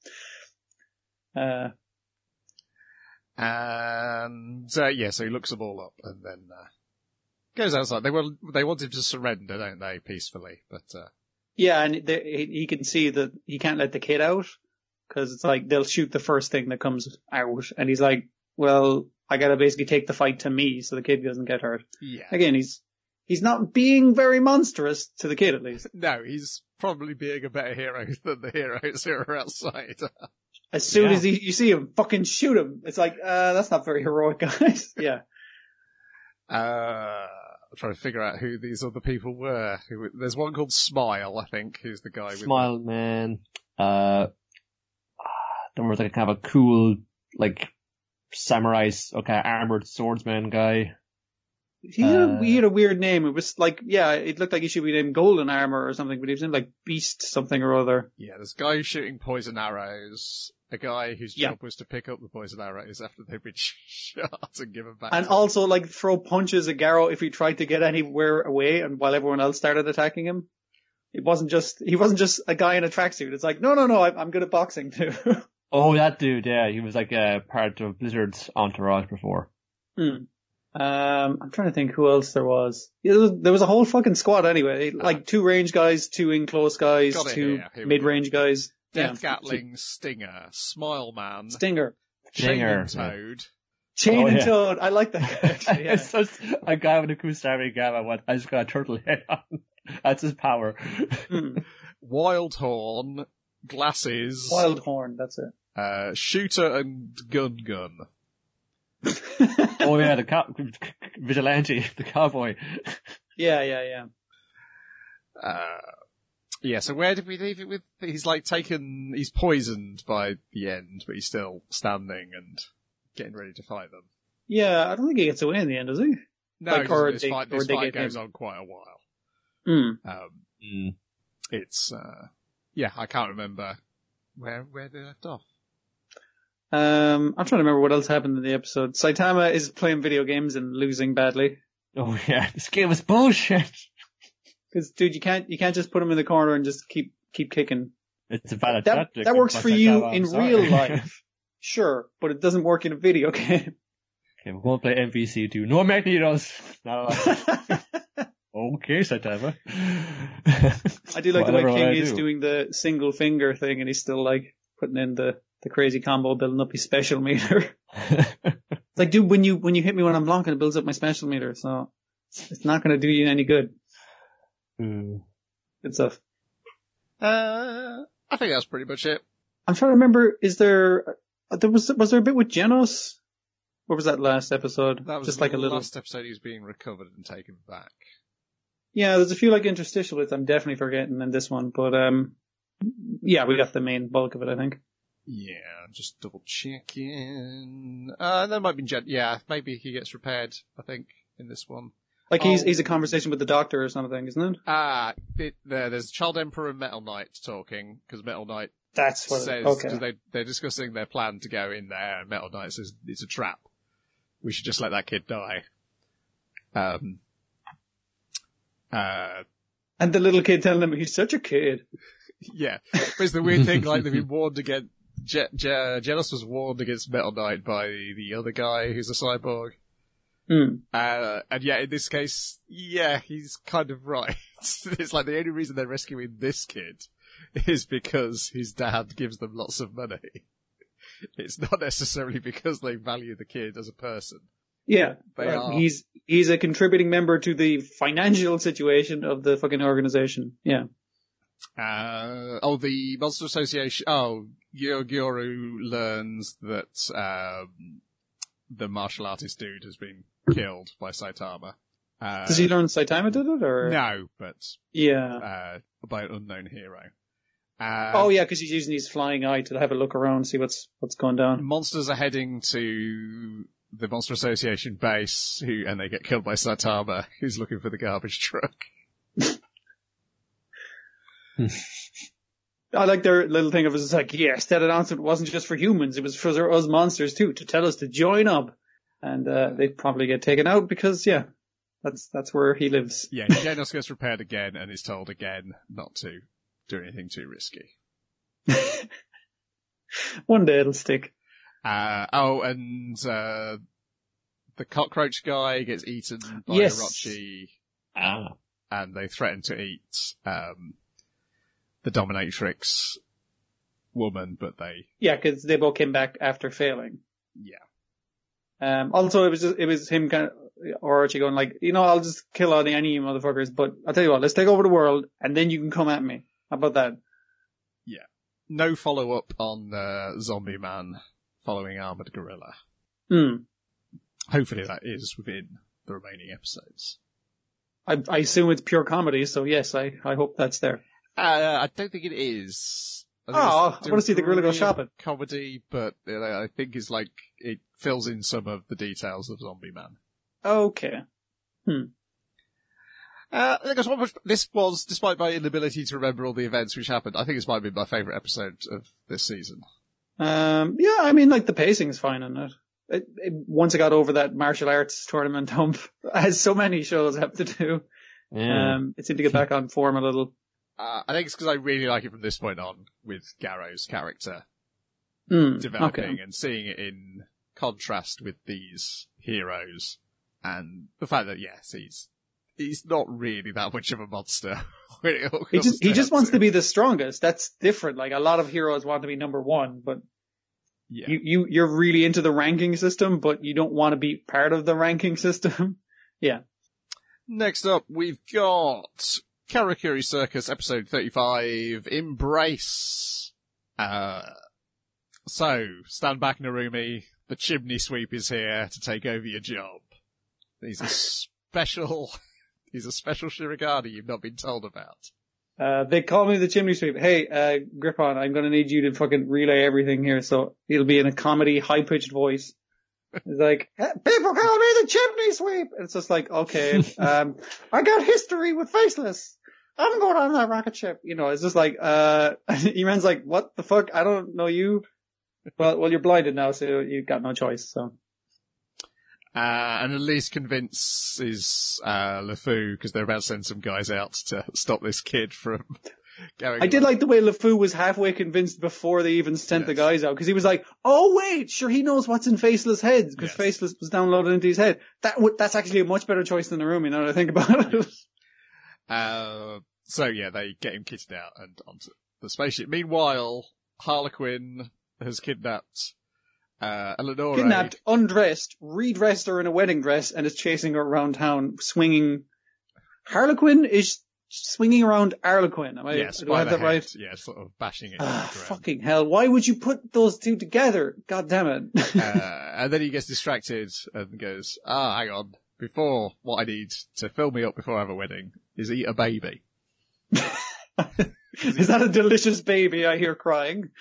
Uh, And, uh, yeah, so he looks them all up and then, uh, goes outside. They will, they want him to surrender, don't they, peacefully, but, uh, yeah, and they, he he can see that he can't let the kid out, cause it's like, they'll shoot the first thing that comes out, and he's like, well, I gotta basically take the fight to me so the kid doesn't get hurt. yeah. Again, he's, he's not being very monstrous, to the kid at least. No, he's probably being a better hero than the heroes who are outside. As soon Yeah. as he, you see him, fucking shoot him. It's like, uh, that's not very heroic, guys. Yeah. Uh, I'm trying to figure out who these other people were. Who, there's one called Smile, I think, who's the guy with Smile Man. Uh, there was like kind of a cool, like, samurai, okay, armored swordsman guy. He had, a, Uh, he had a weird name. It was like, yeah, it looked like he should be named Golden Armor or something, but he was named like Beast something or other. Yeah, there's a guy who's shooting poison arrows. A guy whose Yeah. job was to pick up the poison arrows after they've been shot and given back. And to also like throw punches at Garrow if he tried to get anywhere away and while everyone else started attacking him. It wasn't just, he wasn't just a guy in a tracksuit. It's like, no, no, no, I'm, I'm good at boxing too. Oh, that dude, yeah, he was like a part of Blizzard's entourage before. hmm. Um, I'm trying to think who else there was. Yeah, there was, there was a whole fucking squad anyway. Like two range guys, two in close guys, Got it two here. Here we mid range guys. Death Yeah. Gatling, Stinger, Smile Man, Stinger. Chain Stinger, and Toad. Chain Oh, and yeah. Toad. I like that. Actually, yeah. It's such a guy with a Kusari Gamma went, I just got a turtle head on. That's his power. Hmm. Wildhorn, Glasses, Wildhorn, that's it. uh, Shooter and Gun Gun. Oh yeah, the cow- vigilante, the cowboy. Yeah, yeah, yeah. Uh, yeah, so where did we leave it with? He's like taken, he's poisoned by the end, but he's still standing and getting ready to fight them. Yeah, I don't think he gets away in the end, does he? No, Like, he doesn't. or this they- fight, or this they fight get goes him. on quite a while. Hmm. Um, Mm. it's, uh, yeah, I can't remember where, where they left off. Um, I'm trying to remember what else happened in the episode. Saitama is playing video games and losing badly. Oh yeah, this game is bullshit. Cause dude, you can't, you can't just put him in the corner and just keep, keep kicking. It's a valid that, tactic. that works for you I'm in sorry. real life. Sure, but it doesn't work in a video game. Okay, we're going to play M V C two. No Magnetos. No. Okay, Saitama. I do like the way Whatever King I is do. doing the single finger thing and he's still like putting in the, the crazy combo, building up his special meter. It's like, dude, when you, when you hit me when I'm blocking, it builds up my special meter, so it's not going to do you any good. Mm. Good stuff. Uh, I think that's pretty much it. I'm trying to remember, is there, uh, there was, was there a bit with Genos? What was that last episode? That was Just the like a little. last episode he was being recovered and taken back. Yeah, there's a few like interstitial bits I'm definitely forgetting in this one, but um, yeah, we got the main bulk of it, I think. Yeah, just double checking. Uh, there might be, gen- yeah, maybe he gets repaired, I think, in this one. Like he's Oh. he's a conversation with the doctor or something, isn't it? Ah, it, there, there's Child Emperor and Metal Knight talking, because Metal Knight That's what. says, it, okay. because they, they're discussing their plan to go in there, and Metal Knight says it's a trap. We should just let that kid die. Um, uh, And the little kid telling him he's such a kid. yeah. But it's the weird thing, like, they've been warned against, Je- Je- Genos was warned against Metal Knight by the other guy who's a cyborg. Hmm. Uh, and yet in this case, yeah, he's kind of right. It's like the only reason they're rescuing this kid is because his dad gives them lots of money. It's not necessarily because they value the kid as a person. Yeah, They uh, are. he's he's a contributing member to the financial situation of the fucking organization. Yeah. Uh, oh, the Monster Association, oh, Gyo- Gyoru learns that, um, the martial artist dude has been killed by Saitama. Uh, Does he learn Saitama did it, or? No, but, Yeah. uh, by an unknown hero. Uh, Oh yeah, because he's using his flying eye to have a look around, see what's what's going down. Monsters are heading to the Monster Association base, who, and they get killed by Saitama, who's looking for the garbage truck. I like their little thing of it. It's like, yes, that announcement wasn't just for humans; it was for us monsters too, to tell us to join up. And uh, they probably get taken out because, yeah, that's that's where he lives. Yeah, Genos gets repaired again and is told again not to do anything too risky. One day it'll stick. Uh, oh, and, uh, the cockroach guy gets eaten by Yes. Orochi, Ah. and they threaten to eat, um, the dominatrix woman, but they, Yeah, because they both came back after failing. yeah. Um, also, it was just, it was him kind of, Orochi going like, you know, I'll just kill all the any motherfuckers, but I'll tell you what, let's take over the world, and then you can come at me. How about that? No follow-up on, uh, Zombie Man following Armored Gorilla. Hmm. Hopefully that is within the remaining episodes. I, I assume it's pure comedy, so yes, I, I hope that's there. Uh, I don't think it is. I think Oh, it's I wanna see the gorilla go degree of shopping. Comedy, but uh, I think it's like, it fills in some of the details of Zombie Man. Okay. Uh, I think that's what this was, despite my inability to remember all the events which happened, I think this might be my favourite episode of this season. Um, yeah, I mean, like, the pacing is fine in it. It, it. Once I got over that martial arts tournament hump, as so many shows have to do, Yeah. um, it seemed to get back on form a little. Uh, I think it's because I really like it from this point on, with Garrow's character Mm, developing okay. and seeing it in contrast with these heroes, and the fact that, yes, he's he's not really that much of a monster. When it all He comes just, he down just wants to to it. be the strongest. That's different. Like, a lot of heroes want to be number one, but Yeah. you, you, you're really into the ranking system, but you don't want to be part of the ranking system. Yeah. Next up, we've got Karakuri Circus episode thirty-five, Embrace. Uh, so, stand back, Narumi. The chimney sweep is here to take over your job. He's a special, he's a special Shirigani you've not been told about. Uh, they call me the chimney sweep. Hey, uh, Griffon, I'm gonna need you to fucking relay everything here. So it'll be in a comedy, high-pitched voice. It's like, "Eh, people call me the chimney sweep. And it's just like, okay, um, I got history with Faceless. I'm going on that rocket ship. You know, it's just like, uh, Eman's like, what the fuck? I don't know you. Well, well, you're blinded now, so you got no choice, so. Uh, and Elise convinces, uh, LeFou, because they're about to send some guys out to stop this kid from I did like the way LeFou was halfway convinced before they even sent yes. the guys out, because he was like, "Oh wait, sure, he knows what's in Faceless heads because yes. Faceless was downloaded into his head." That w- that's actually a much better choice than Narumi, now that I think about it. uh, so yeah, they get him kitted out and onto the spaceship. Meanwhile, Harlequin has kidnapped uh, Eleonore. Kidnapped, undressed, redressed her in a wedding dress, and is chasing her around town, swinging. Harlequin is swinging around Harlequin. Am I, yes, do I have that head. right? Yeah, sort of bashing it. Ah, fucking hell. Why would you put those two together? God damn it. uh, and then he gets distracted and goes, ah, hang on. Before, what I need to fill me up before I have a wedding is eat a baby. Is that a delicious baby I hear crying?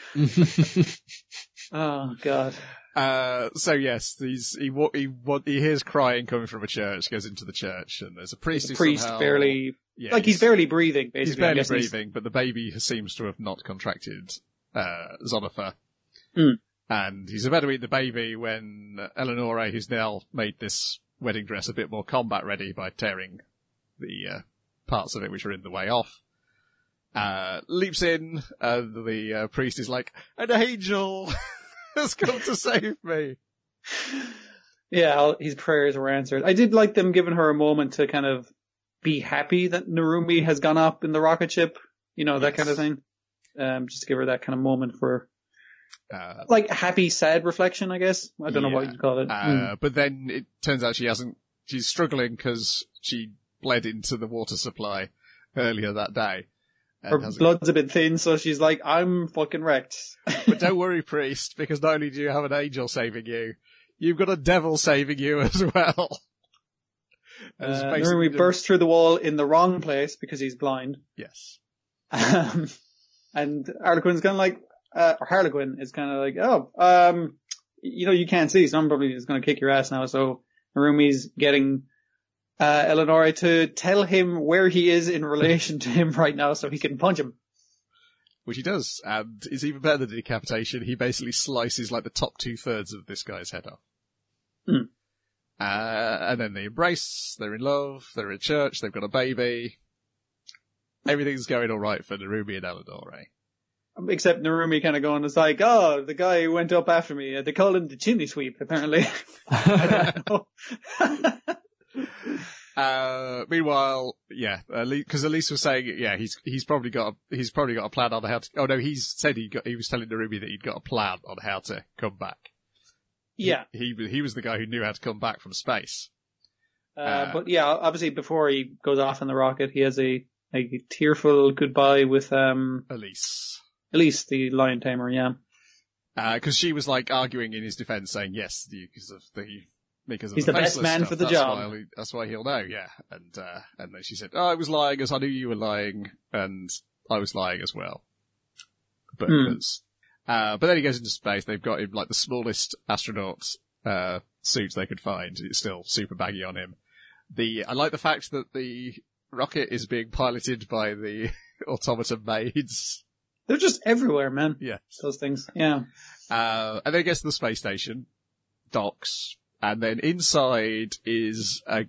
Oh, God. Uh, so yes, he's, he, he, he hears crying coming from a church, goes into the church, and there's a priest the who priest somehow, barely, yeah, like he's, he's barely breathing, basically. He's barely breathing, he's... but the baby seems to have not contracted, uh, Zonotha. Mm. And he's about to eat the baby when Eleonore, who's now made this wedding dress a bit more combat ready by tearing the, uh, parts of it which are in the way off, uh, leaps in, and the, uh, priest is like, an angel! Has come to save me. Yeah, his prayers were answered. I did like them giving her a moment to kind of be happy that Narumi has gone up in the rocket ship, you know, that yes. kind of thing. Um, just to give her that kind of moment for, uh, like happy, sad reflection, I guess. I don't yeah. know what you'd call it. Uh, mm. But then it turns out she hasn't, she's struggling because she bled into the water supply earlier that day. Her blood's a bit thin, so she's like, I'm fucking wrecked. But don't worry, priest, because not only do you have an angel saving you, you've got a devil saving you as well. Uh, Narumi burst through the wall in the wrong place because he's blind. Yes. Um, and Harlequin's kind of like, uh, or Harlequin is kind of like, oh, um, you know, you can't see, so I'm probably just going to kick your ass now. So Narumi's getting Uh, Eleonore to tell him where he is in relation to him right now so he can punch him. Which he does, and is even better than decapitation. He basically slices like the top two thirds of this guy's head off. Hmm. Uh, and then they embrace, they're in love, they're in church, they've got a baby. Everything's going alright for Narumi and Eleonore. Except Narumi kind of going, it's like, oh, the guy who went up after me, they call him the chimney sweep, apparently. I don't know. Uh, meanwhile, yeah, because Elise was saying, yeah, he's he's probably got a, he's probably got a plan on how to. Oh no, he's said he got he was telling Narumi that he'd got a plan on how to come back. Yeah, he he, he was the guy who knew how to come back from space. Uh, uh, but yeah, obviously before he goes off in the rocket, he has a a tearful goodbye with um Elise. Elise, the lion tamer, yeah. Because uh, she was like arguing in his defense, saying yes, because of the. Because of He's the, the best man stuff. for the that's job. Why, that's why he'll know, yeah. And uh, and then she said, oh, I was lying as I knew you were lying, and I was lying as well. But, mm. because, uh, but then he goes into space, they've got him like the smallest astronaut uh, suit they could find. It's still super baggy on him. The I like the fact that the rocket is being piloted by the automaton maids. They're just everywhere, man. Yeah. Those things, yeah. Uh, and then he gets to the space station, docks, and then inside is a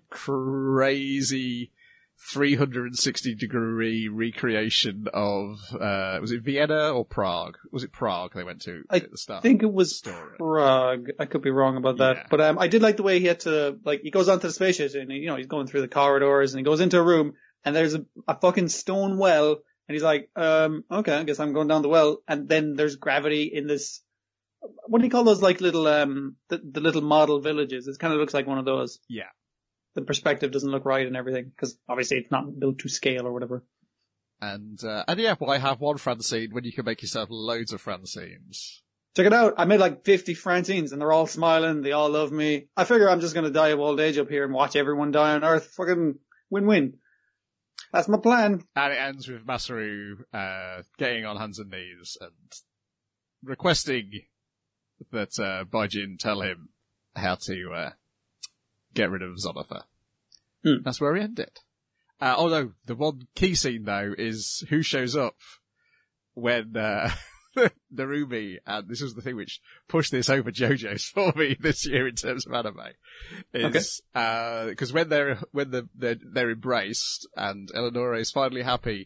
crazy three hundred sixty degree recreation of, uh, was it Vienna or Prague? Was it Prague they went to I at the start? I think it was Prague. I could be wrong about that. Yeah. But um, I did like the way he had to, like, he goes onto the space station and, you know, he's going through the corridors and he goes into a room and there's a, a fucking stone well and he's like, um, okay, I guess I'm going down the well. And then there's gravity in this. What do you call those, like, little, um, the, the little model villages? It kind of looks like one of those. Yeah. The perspective doesn't look right and everything, because obviously it's not built to scale or whatever. And, uh, and yeah, why have one Francine when you can make yourself loads of Francines? Check it out. I made like fifty Francines and they're all smiling. They all love me. I figure I'm just going to die of old age up here and watch everyone die on Earth. Fucking win-win. That's my plan. And it ends with Masaru, uh, getting on hands and knees and requesting that uh, Baijin tell him how to uh, get rid of Zonotha. Hmm. That's where we end it. Uh, although, the one key scene, though, is who shows up when uh, Narumi, and this was the thing which pushed this over JoJo's for me this year in terms of anime, is because okay. uh, when they're when the, they're, they're embraced and Eleonore is finally happy,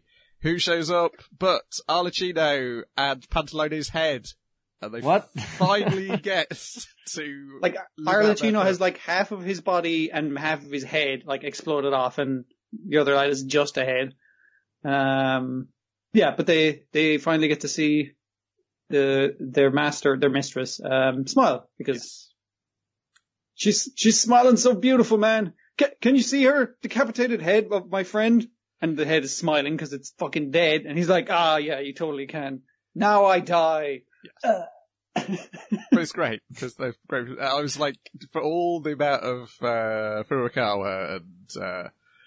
Who shows up but Arlecchino and Pantalone's head. And they what? finally get to... Like, Arlecchino has like half of his body and half of his head like exploded off, and the other side is just a head. Um, yeah, but they, they finally get to see the, their master, their mistress, um, smile because yes. she's, she's smiling so beautiful, man. Can, can you see her decapitated head of my friend? And the head is smiling because it's fucking dead. And he's like, ah, yeah, you totally can. Now I die. Yes. Uh. But it's great because they've great. I was like, for all the amount of, uh, Furukawa and, uh,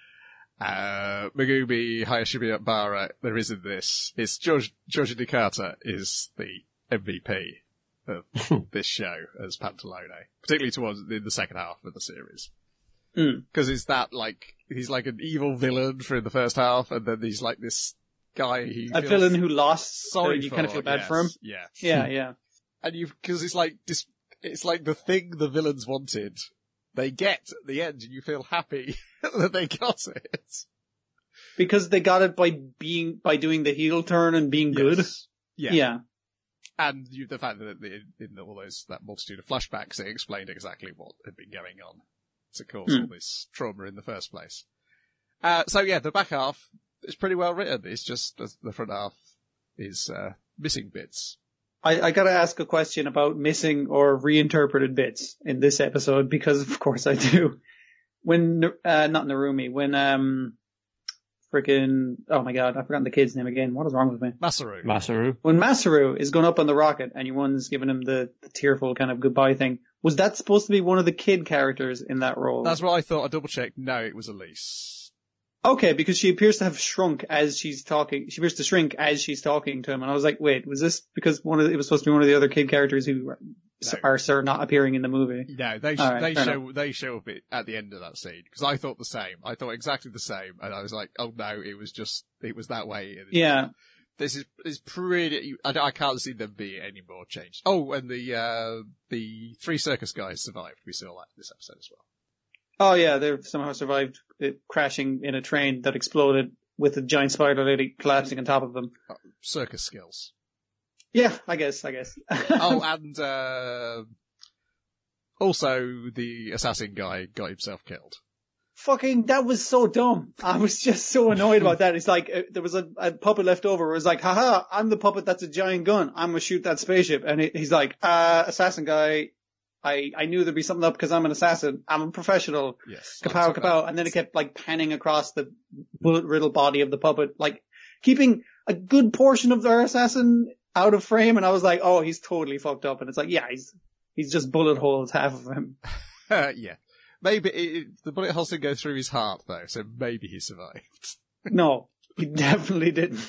Uh, Megumi Hayashibara there is in this. It's George, George Nikata is the M V P of this show as Pantalone, particularly towards in the second half of the series. Because mm. it's that like, he's like an evil villain for the first half, and then he's like this guy who A villain who lost, sorry so you for, kind of feel bad yes, for him. Yeah. Yeah, yeah. And you, cause it's like, this, it's like the thing the villains wanted. They get at the end, and you feel happy that they got it. Because they got it by being, by doing the heel turn and being yes. good. Yeah. Yeah. And you, the fact that in, in all those, that multitude of flashbacks, it explained exactly what had been going on to cause mm. all this trauma in the first place. Uh, so yeah, the back half is pretty well written. It's just the front half is, uh, missing bits. I, I gotta ask a question about missing or reinterpreted bits in this episode, because of course I do. When, uh, not Narumi, when, um, frickin', oh my god, I've forgotten the kid's name again. What is wrong with me? Masaru. Masaru. When Masaru is going up on the rocket and one's giving him the, the tearful kind of goodbye thing, was that supposed to be one of the kid characters in that role? That's what I thought. I double checked. No, it was Elise. Okay, because she appears to have shrunk as she's talking. She appears to shrink as she's talking to him, and I was like, wait, was this because one of the, it was supposed to be one of the other kid characters who no. are sir not appearing in the movie? No, they sh- right, they show enough. they show up at the end of that scene because I thought the same. I thought exactly the same, and I was like, oh no, it was just it was that way. Yeah, this is is pretty. I, I can't see them being any more changed. Oh, and the uh the three circus guys survived. We saw that in this episode as well. Oh yeah, they somehow survived it crashing in a train that exploded with a giant spider lady collapsing on top of them. Oh, circus skills. Yeah, I guess, I guess. Oh, and uh, also the assassin guy got himself killed. Fucking, that was so dumb. I was just so annoyed about that. It's like, uh, there was a, a puppet left over. It was like, haha, I'm the puppet that's a giant gun. I'm gonna shoot that spaceship. And it, he's like, uh, assassin guy, I, I knew there'd be something up because I'm an assassin. I'm a professional. Yes. Kapow, kapow. And then it kept like panning across the bullet-riddled body of the puppet, like keeping a good portion of their assassin out of frame. And I was like, oh, he's totally fucked up. And it's like, yeah, he's, he's just bullet holes half of him. Uh, yeah. Maybe it, it, the bullet holes didn't go through his heart though, so maybe he survived. No, he definitely didn't.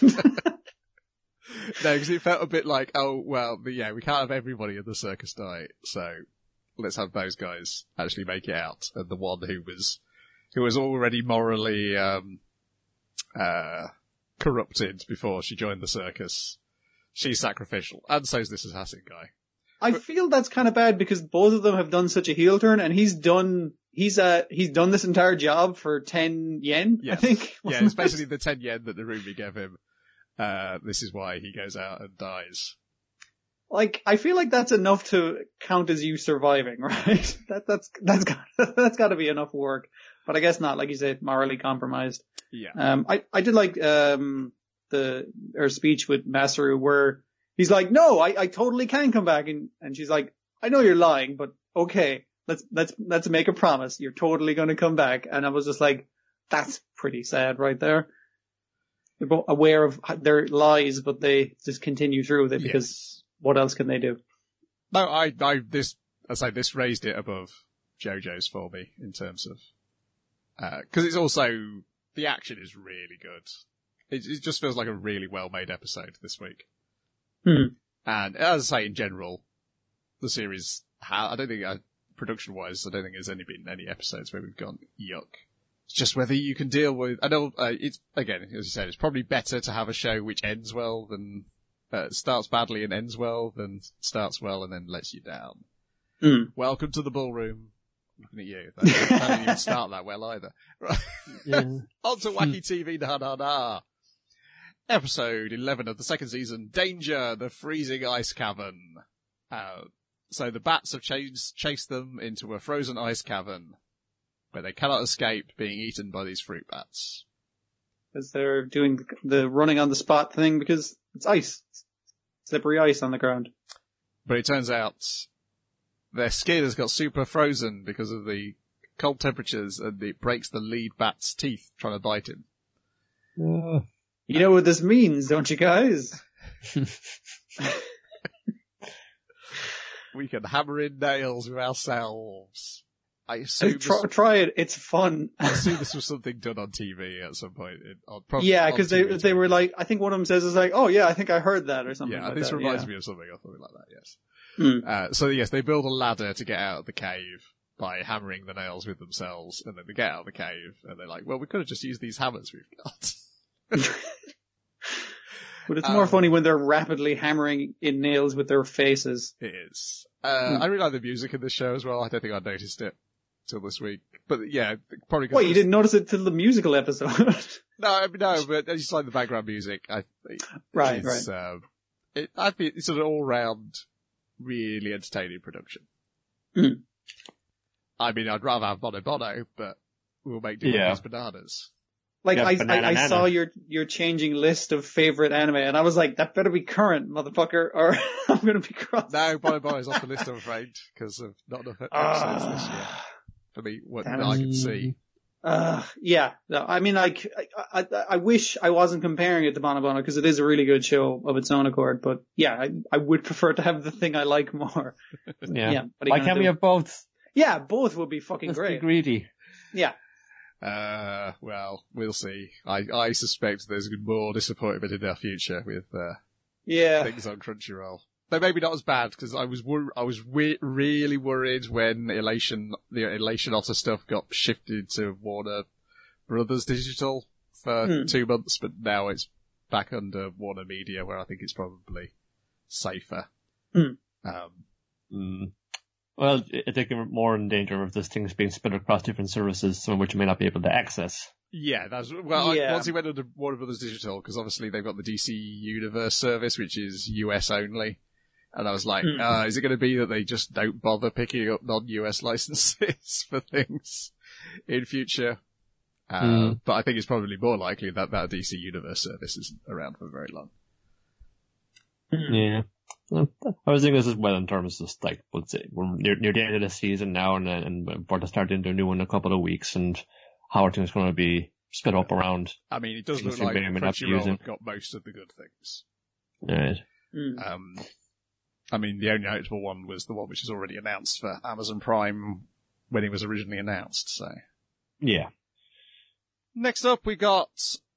No, because it felt a bit like, oh, well, the, yeah, we can't have everybody in the circus die, so let's have those guys actually make it out. And the one who was, who was already morally, um, uh, corrupted before she joined the circus, she's sacrificial. And so's this assassin guy. I feel that's kind of bad because both of them have done such a heel turn, and he's done, he's, uh, he's done this entire job for ten yen, yes. I think. Yeah, it's basically the ten yen that Narumi gave him. Uh, this is why he goes out and dies. Like, I feel like that's enough to count as you surviving, right? that, that's, that's got, that's gotta be enough work. But I guess not, like you said, morally compromised. Yeah. Um, I, I did like, um, the, her speech with Masaru where he's like, no, I, I totally can come back. And, and she's like, I know you're lying, but okay, let's, let's, let's make a promise. You're totally gonna come back. And I was just like, that's pretty sad right there. They're both aware of their lies, but they just continue through with it because yes. What else can they do? No, I, I, this, I say this raised it above JoJo's for me in terms of, uh, cause it's also, the action is really good. It, it just feels like a really well made episode this week. Hmm. And as I say, in general, the series, ha- I don't think, uh, production wise, I don't think there's any been any episodes where we've gone, yuck. It's just whether you can deal with, I know, uh, it's, again, as you said, it's probably better to have a show which ends well than, uh, starts badly and ends well than starts well and then lets you down. Mm. Welcome to the ballroom. Looking at you. That, that didn't even start that well either. Right. Yeah. On to wacky T V, da da da. Episode eleven of the second season, Danger, the Freezing Ice Cavern. Uh, so the bats have chased, chased them into a frozen ice cavern where they cannot escape being eaten by these fruit bats. Because they're doing the running on the spot thing because it's ice. Slippery ice on the ground. But it turns out their skin has got super frozen because of the cold temperatures, and it breaks the lead bat's teeth trying to bite him. Uh, You know what this means, don't you guys? We can hammer in nails with ourselves. I assume, Try, this, try it. It's fun. I assume this was something done on T V at some point. It, on, probably Yeah, on because they T V they were like, I think one of them says is like, oh yeah, I think I heard that or something yeah, like this that. reminds yeah. me of something or something like that, yes. Mm. Uh, so yes, they build a ladder to get out of the cave by hammering the nails with themselves, and then they get out of the cave, and they're like, well, we could have just used these hammers we've got. But it's Um, more funny when they're rapidly hammering in nails with their faces. It is. Uh, Hmm. I really like the music in this show as well. I don't think I noticed it till this week. But yeah, probably 'cause What, you it's- didn't notice it till the musical episode? No, I mean, no, but I just like the background music. I, Right, it's, right. Um, it, I think it's an all-round, really entertaining production. Hmm. I mean, I'd rather have Bono Bono, but we'll make do Yeah. with these bananas. Like, Yeah, I, banana I, I nana. saw your, your changing list of favorite anime, and I was like, that better be current, motherfucker, or I'm gonna be cross. No, Bono Bono's off the list, I'm afraid, because of not enough episodes this year. For me, what Damn. I can see. Uh, yeah. No, I mean, like, I, I, I wish I wasn't comparing it to Bono Bono, because it is a really good show of its own accord, but yeah, I, I would prefer to have the thing I like more. yeah. Yeah. What are you Why gonna can't we do? have both? Yeah, both would be fucking Let's be great. greedy. Yeah. Uh, well, we'll see. I, I suspect there's more disappointment in our future with, uh, Yeah. things on Crunchyroll. Though maybe not as bad, because I was wor- I was we- really worried when Elation, the Elation Otter stuff got shifted to Warner Brothers Digital for Hmm. two months, but now it's back under Warner Media, where I think it's probably safer. Hmm. Um, Mm. Well, I I think you're more in danger of this thing's being split across different services, some of which you may not be able to access. yeah, that's, well, Yeah. I, once he went under Warner Brothers Digital, because obviously they've got the D C Universe service, which is U S only. And I was like, Hmm. uh, is it going to be that they just don't bother picking up non-U S licenses for things in future? Uh, Hmm. But I think it's probably more likely that that D C Universe service isn't around for very long. Yeah. Well, I was thinking this as well in terms of just like, let's say, we're near, near the end of the season now and, and we're about to start into a new one in a couple of weeks, and how are things going to be split up around? I mean, it does Things look you like may or may not be Crunchyroll using. have got most of the good things. Right. Mm. Um, I mean, the only notable one was the one which is already announced for Amazon Prime when it was originally announced, so. Yeah. Next up, we got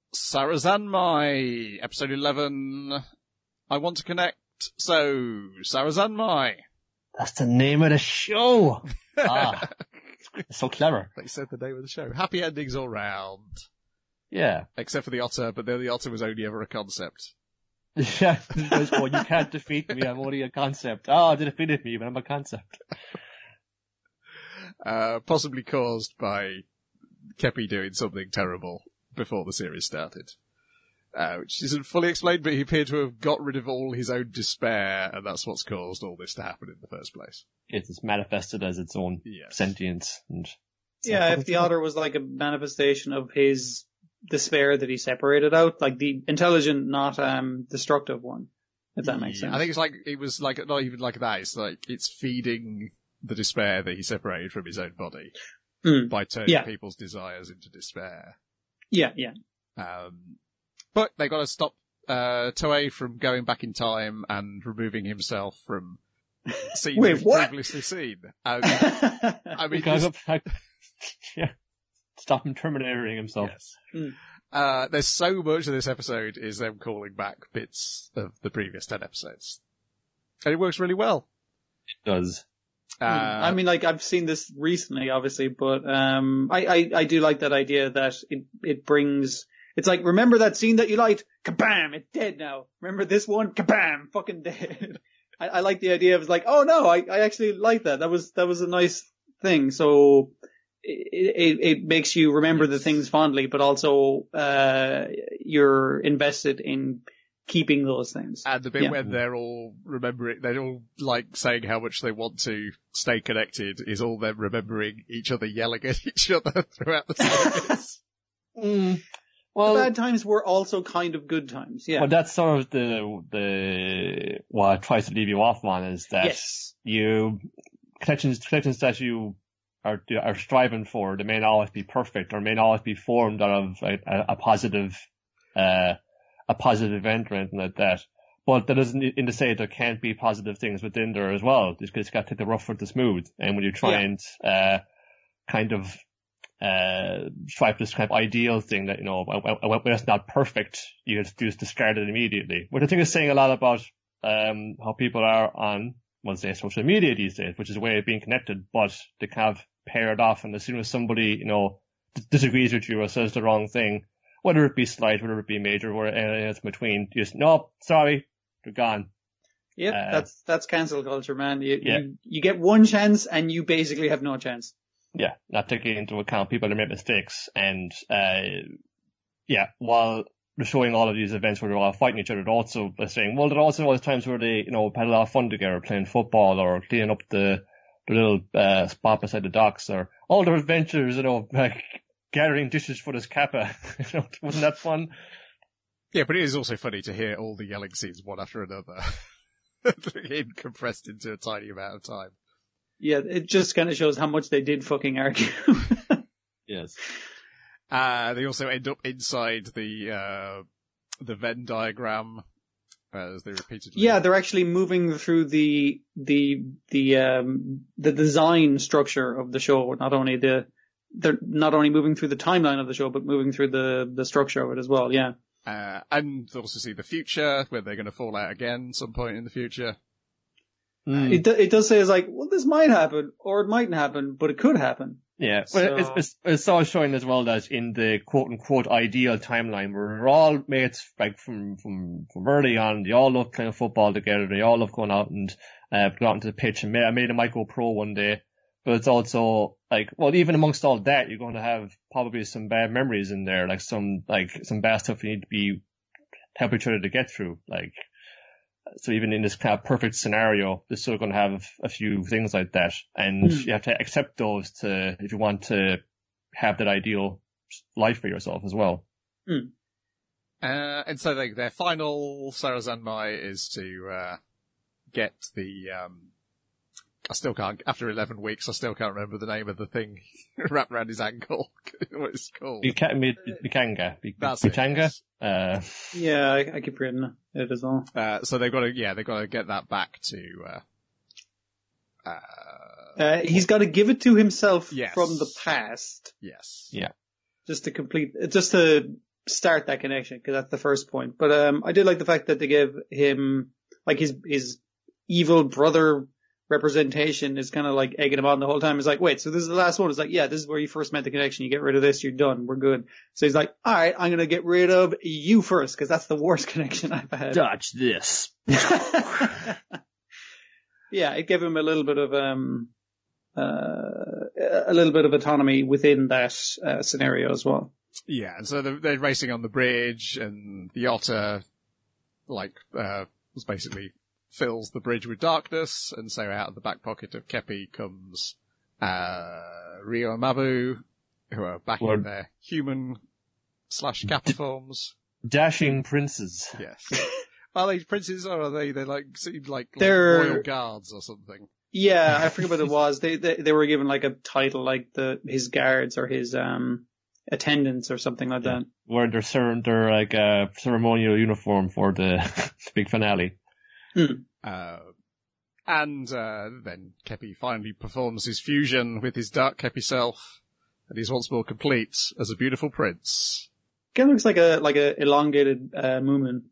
Sarazanmai, episode eleven. I want to connect, so Sarazanmai. That's the name of the show! Ah. So clever. They said the name of the show. Happy endings all round. Yeah. Except for the otter, but then the otter was only ever a concept. Yeah. Oh, you can't defeat me, I'm only a concept. Oh, they defeated me, but I'm a concept. Uh, possibly caused by Kepi doing something terrible before the series started. Uh, which isn't fully explained, but he appeared to have got rid of all his own despair, and that's what's caused all this to happen in the first place. It's manifested as its own Yes. sentience. And Yeah, if the otter was like a manifestation of his despair that he separated out, like the intelligent, not um destructive one, if that makes Yeah, sense. I think it's like, it was like, not even like that, it's like, it's feeding the despair that he separated from his own body Mm. by turning Yeah. people's desires into despair. Yeah, yeah. Um, but they got to stop uh, Toei from going back in time and removing himself from scenes Wait, we've what? previously seen. And, I mean, Because this- of, yeah. Stop him terminating himself. yes. Mm. Uh, there's so much of this episode is them calling back bits of the previous ten episodes. And it works really well. It does. Uh, I mean, like, I've seen this recently, obviously, but um, I, I, I do like that idea that it, it brings, it's like, remember that scene that you liked? Kabam! It's dead now. Remember this one? Kabam! Fucking dead. I, I like the idea of like, oh no, I, I actually like that. That was, that was a nice thing. So it, it, it makes you remember the Yes. things fondly, but also, uh, you're invested in keeping those things. And the bit Yeah. when they're all remembering, they're all like saying how much they want to stay connected is all them remembering each other yelling at each other throughout the series. Mm. Well, the bad times were also kind of good times. Yeah. well, that's sort of the the what it tries to leave you off on is that Yes. you connections connections that you are are striving for, they may not always be perfect or may not always be formed out of a, a, a positive uh a positive event or anything like that. But that doesn't mean to say there can't be positive things within there as well. It's got to take the rough with the smooth. And when you try Yeah. and uh kind of uh strive for this kind of ideal thing that, you know, when it's not perfect, you just, you just discard it immediately. Which I think is saying a lot about um how people are on, well, say, social media these days, which is a way of being connected, but they kind of pair it off, and as soon as somebody, you know, d- disagrees with you or says the wrong thing, whether it be slight, whether it be major, or anything else in between, you just, nope, sorry, they're gone. Yep, Uh, that's that's cancel culture, man. You, yeah. you you get one chance and you basically have no chance. Yeah, not taking into account people that make mistakes, and uh yeah, while they're showing all of these events where they're all fighting each other, they're also they're saying, well, there are also all these times where they, you know, had a lot of fun together, playing football or cleaning up the the little uh spot beside the docks, or all their adventures, you know, like gathering dishes for this kappa. You know, wasn't that fun? Yeah, but it is also funny to hear all the yelling scenes one after another. In compressed into a tiny amount of time. Yeah, it just kind of shows how much they did fucking argue. Yes. Uh, they also end up inside the, uh, the Venn diagram, uh, as they repeatedly. Yeah, they're actually moving through the the the um the design structure of the show. Not only the they're not only moving through the timeline of the show, but moving through the the structure of it as well. Yeah. Uh, and also see the future, where they're going to fall out again some point in the future. Mm. It do, it does say it's like, well, this might happen or it mightn't happen, but it could happen. Yeah, So- but it's, it's, it's also showing as well that in the quote-unquote ideal timeline, where we're all mates, like, from, from, from early on, they all love playing football together, they all love going out and, uh, going out into the pitch, and I made a might go pro one day, but it's also, like, well, even amongst all that, you're going to have probably some bad memories in there, like some, like, some bad stuff you need to be, help each other to get through, like, so even in this kind of perfect scenario, they're still going to have a few things like that. And Mm. you have to accept those to, if you want to have that ideal life for yourself as well. Mm. Uh, and so they, their final Sarazanmai is to, uh, get the, um, I still can't, after eleven weeks, I still can't remember the name of the thing wrapped around his ankle. What it's called. Bika- Bikanga. That's it, Bikanga. yes. Uh, Yeah, I, I keep reading it as well. Uh, so they've got to, yeah, they've got to get that back to, uh, uh, Uh, he's got to give it to himself Yes. from the past, yes. yeah. just to complete, just to start that connection, because that's the first point. But um, I did like the fact that they gave him, like, his his evil brother representation is kind of like egging him on the whole time. It's like, wait, so this is the last one. It's like, yeah, this is where you first met the connection. You get rid of this, you're done, we're good. So he's like, all right, I'm gonna get rid of you first, because that's the worst connection I've had. Dodge this. Yeah, it gave him a little bit of um uh a little bit of autonomy within that uh, scenario as well. Yeah, and so they're, they're racing on the bridge, and the otter, like, uh, was basically fills the bridge with darkness, and so out of the back pocket of Kepi comes, uh, Rio and Mabu, who are back Well- in their human slash kappa forms. Dashing princes. Yes. Are they princes, or are they, they like, seem like, like They're- royal guards or something? Yeah, I forget what it was. They, they they were given like a title, like the his guards or his um attendants or something like that. Where they're, cer- they're like a ceremonial uniform for the big finale. Uh, and, uh, then Kepi finally performs his fusion with his dark Kepi self, and he's once more complete as a beautiful prince. Kind of looks like a like a elongated uh, Moomin.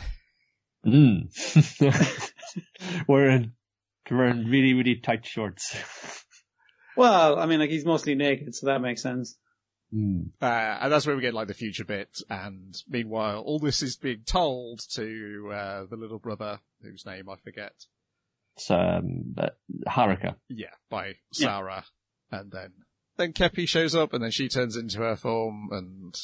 Mm. wearing, wearing really, really tight shorts. Well, I mean, like he's mostly naked, so that makes sense. Mm. Uh, and that's where we get like the future bit, and meanwhile all this is being told to, uh, the little brother, whose name I forget. It's, um, uh, Haruka. Yeah, by Sarah. And then, then Kepi shows up, and then she turns into her form, and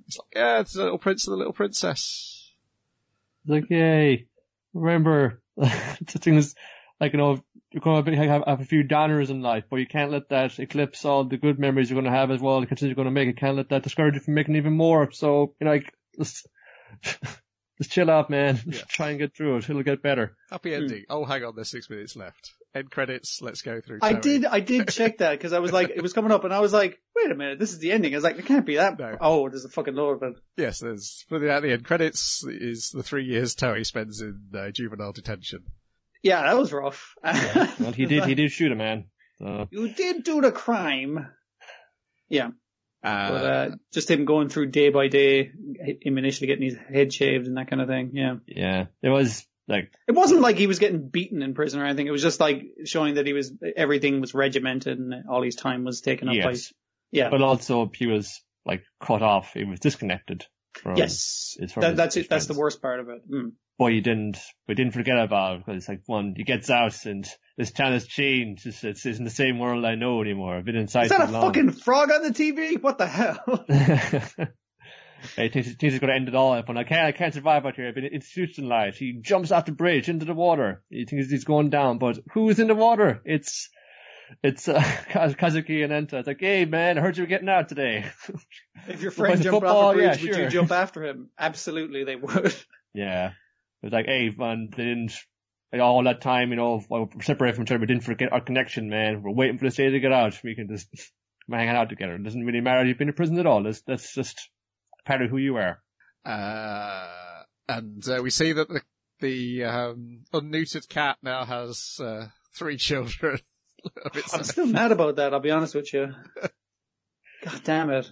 It's like, yeah, it's the little prince and the little princess. It's like, yay. Remember, the thing is, like, you know, you're going to have, have a few downers in life, but you can't let that eclipse all the good memories you're going to have as well, the content you're going to make. You can't let that discourage you from making even more. So, you know, like, just, just chill out, man. Yeah. Try and get through it. It'll get better. Happy ending. Mm. Oh, hang on, there's six minutes left. End credits. Let's go through. I did, I did check that because I was like, it was coming up and I was like, wait a minute, this is the ending. I was like, it can't be that. No. Oh, there's a fucking load of it. Yes, there's, for the, at the end credits is the three years Toei spends in uh, juvenile detention. Yeah, that was rough. Yeah. Well, he did, he did shoot a man. So. You did do the crime. Yeah. Uh, but, uh, just him going through day by day, him initially getting his head shaved and that kind of thing. Yeah. Yeah. It was, like, it wasn't like he was getting beaten in prison or anything. It was just like showing that he was, everything was regimented and all his time was taken up yes. by, yeah. But also he was like cut off. He was disconnected from yes. his, from that, his, that's his it. That's the worst part of it. Mm. But you didn't, we didn't forget about it because it's like one, he gets out and this town has changed. It's, it's, it's in the same world I know anymore. I've been inside. Is that so a long. fucking frog on the T V? What the hell? He thinks, thinks he's going to end it all up, and I can't, I can't survive out here. I've been institutionalized. He jumps off the bridge into the water. He thinks he's going down, but who is in the water? It's, it's, uh, Kazuki and Enta. It's like, hey man, I heard you were getting out today. If your friend jumped football, off a bridge, yeah, would sure. you jump after him? Absolutely, they would. Yeah. It was like, hey man, they didn't, like, all that time, you know, we're separated from each other, we didn't forget our connection, man. We're waiting for this day to get out. We can just hang out together. It doesn't really matter if you've been in prison at all. That's, that's just part of who you are. Uh, and uh, we see that the, the um, unneutered cat now has uh, three children. of its I'm own. still mad about that, I'll be honest with you. God damn it.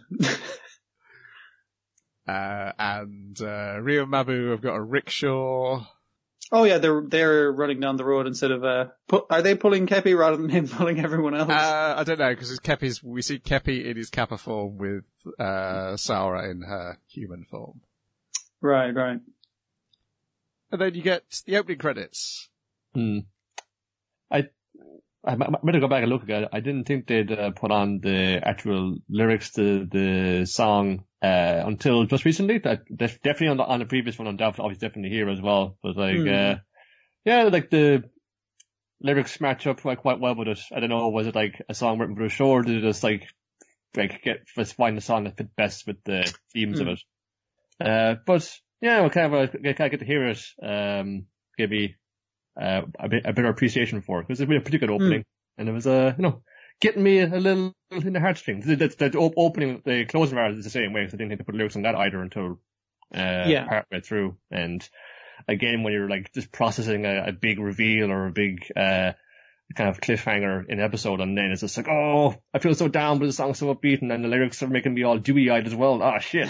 uh, and uh, Ryo and Mabu have got a rickshaw. Oh yeah, they're they're running down the road instead of uh, pu- are they pulling Kepi rather than him pulling everyone else? Uh, I don't know because Kepi's we see Kepi in his Kappa form with uh, Saura in her human form. Right, right. And then you get the opening credits. Hmm. I I better go back and look again. I didn't think they'd uh, put on the actual lyrics to the song uh, until just recently. That definitely on the on the previous one, on obviously definitely here as well. But like, mm. uh, yeah, like the lyrics match up quite quite well with it. I don't know, was it like a song written for a show, or did it just like like get just find the song that fit best with the themes mm. of it? Uh, but yeah, we kind of uh, kind of get to hear it. Um, maybe. Uh, a bit, a bit of appreciation for it, because it's been a pretty good opening, mm. and it was, uh, you know, getting me a little in the heartstrings. The, the, the opening, the closing part is the same way, so I didn't think they put lyrics on that either until, uh, yeah. partway through. And again, when you're like just processing a, a big reveal or a big, uh, kind of cliffhanger in an episode, and then it's just like, oh, I feel so down, but the song's so upbeat, and then the lyrics are making me all dewy-eyed as well. Ah, shit.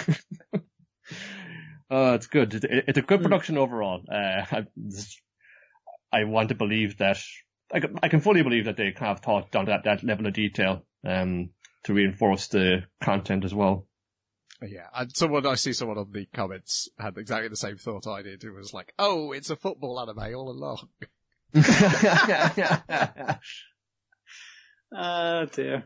Oh, it's good. It, it, it's a good production mm. overall. Uh, I, I want to believe that, I can, I can fully believe that they kind of thought down to that, that level of detail, um, to reinforce the content as well. Yeah, and someone, I see someone on the comments had exactly the same thought I did. It was like, oh, it's a football anime all along. Oh dear.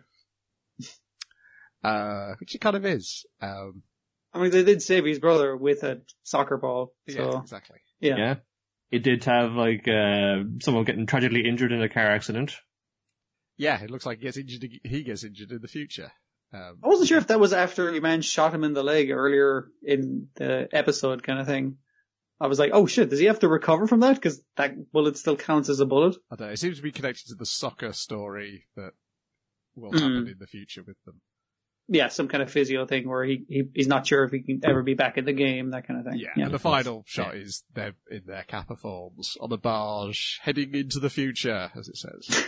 Uh, which it kind of is. Um, I mean, they did save his brother with a soccer ball. So. Yeah, exactly. Yeah. Yeah. It did have, like, uh, someone getting tragically injured in a car accident. Yeah, it looks like he gets injured, he gets injured in the future. Um, I wasn't sure if that was after a man shot him in the leg earlier in the episode kind of thing. I was like, oh shit, does he have to recover from that? Because that bullet still counts as a bullet. I don't know, it seems to be connected to the soccer story that will happen mm. in the future with them. Yeah, some kind of physio thing where he, he he's not sure if he can ever be back in the game, that kind of thing. Yeah, yeah. And the final shot is they're in their Kappa forms on a barge heading into the future, as it says.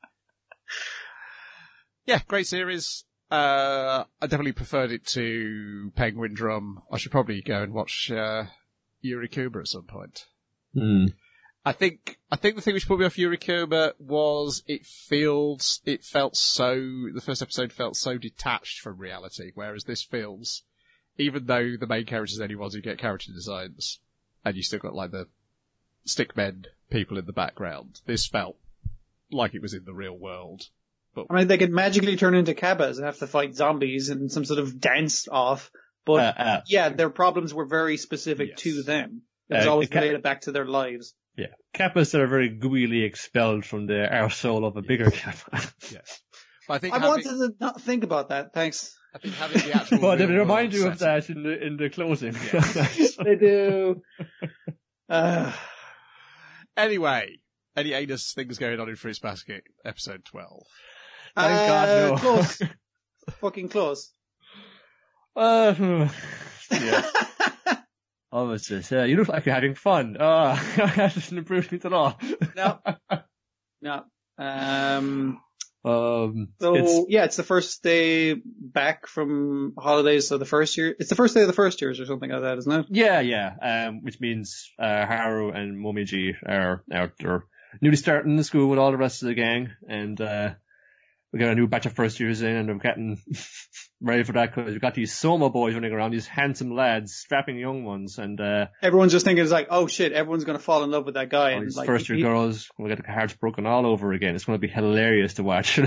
Yeah, great series. Uh, I definitely preferred it to Penguin Drum. I should probably go and watch uh, Yurikuba at some point. Hmm. I think, I think the thing which put me off Yurikuba was it feels, it felt so, the first episode felt so detached from reality, whereas this feels, even though the main characters are only ones who get character designs, and you still got like the stickmen people in the background, this felt like it was in the real world. But I mean, they could magically turn into Kabbas and have to fight zombies and some sort of dance off, But Uh, uh, yeah, their problems were very specific Yes. to them. It was Uh, always it ca- related back to their lives. yeah. Kappas that are very gooeyly expelled from the arsehole of a bigger Kappa. Yes. But I think I having, wanted to not think about that. Thanks. I think having the actual But they real remind world you of setting- that in the in the closing. Yes. They do. Uh, Anyway, any anus things going on in Fruits Basket, episode twelve? Thank God, uh, no. Close. Fucking close. Uh, yeah. Oh, what's this? Uh, you look like you're having fun. Ah, that doesn't improve it at all. No. No. Um, Um, so, it's, yeah, it's the first day back from holidays, so the first year, it's the first day of the first years or something like that, isn't it? yeah, yeah, um, which means, uh, Haru and Momiji are out, they're newly starting the school with all the rest of the gang, and, uh, we got a new batch of first years in, and we're getting ready for that, because we've got these Soma boys running around, these handsome lads, strapping young ones, and, uh, Everyone's just thinking it's like, oh shit, everyone's gonna fall in love with that guy. all And these like, first year he- girls, we get their hearts broken all over again. It's going to be hilarious to watch.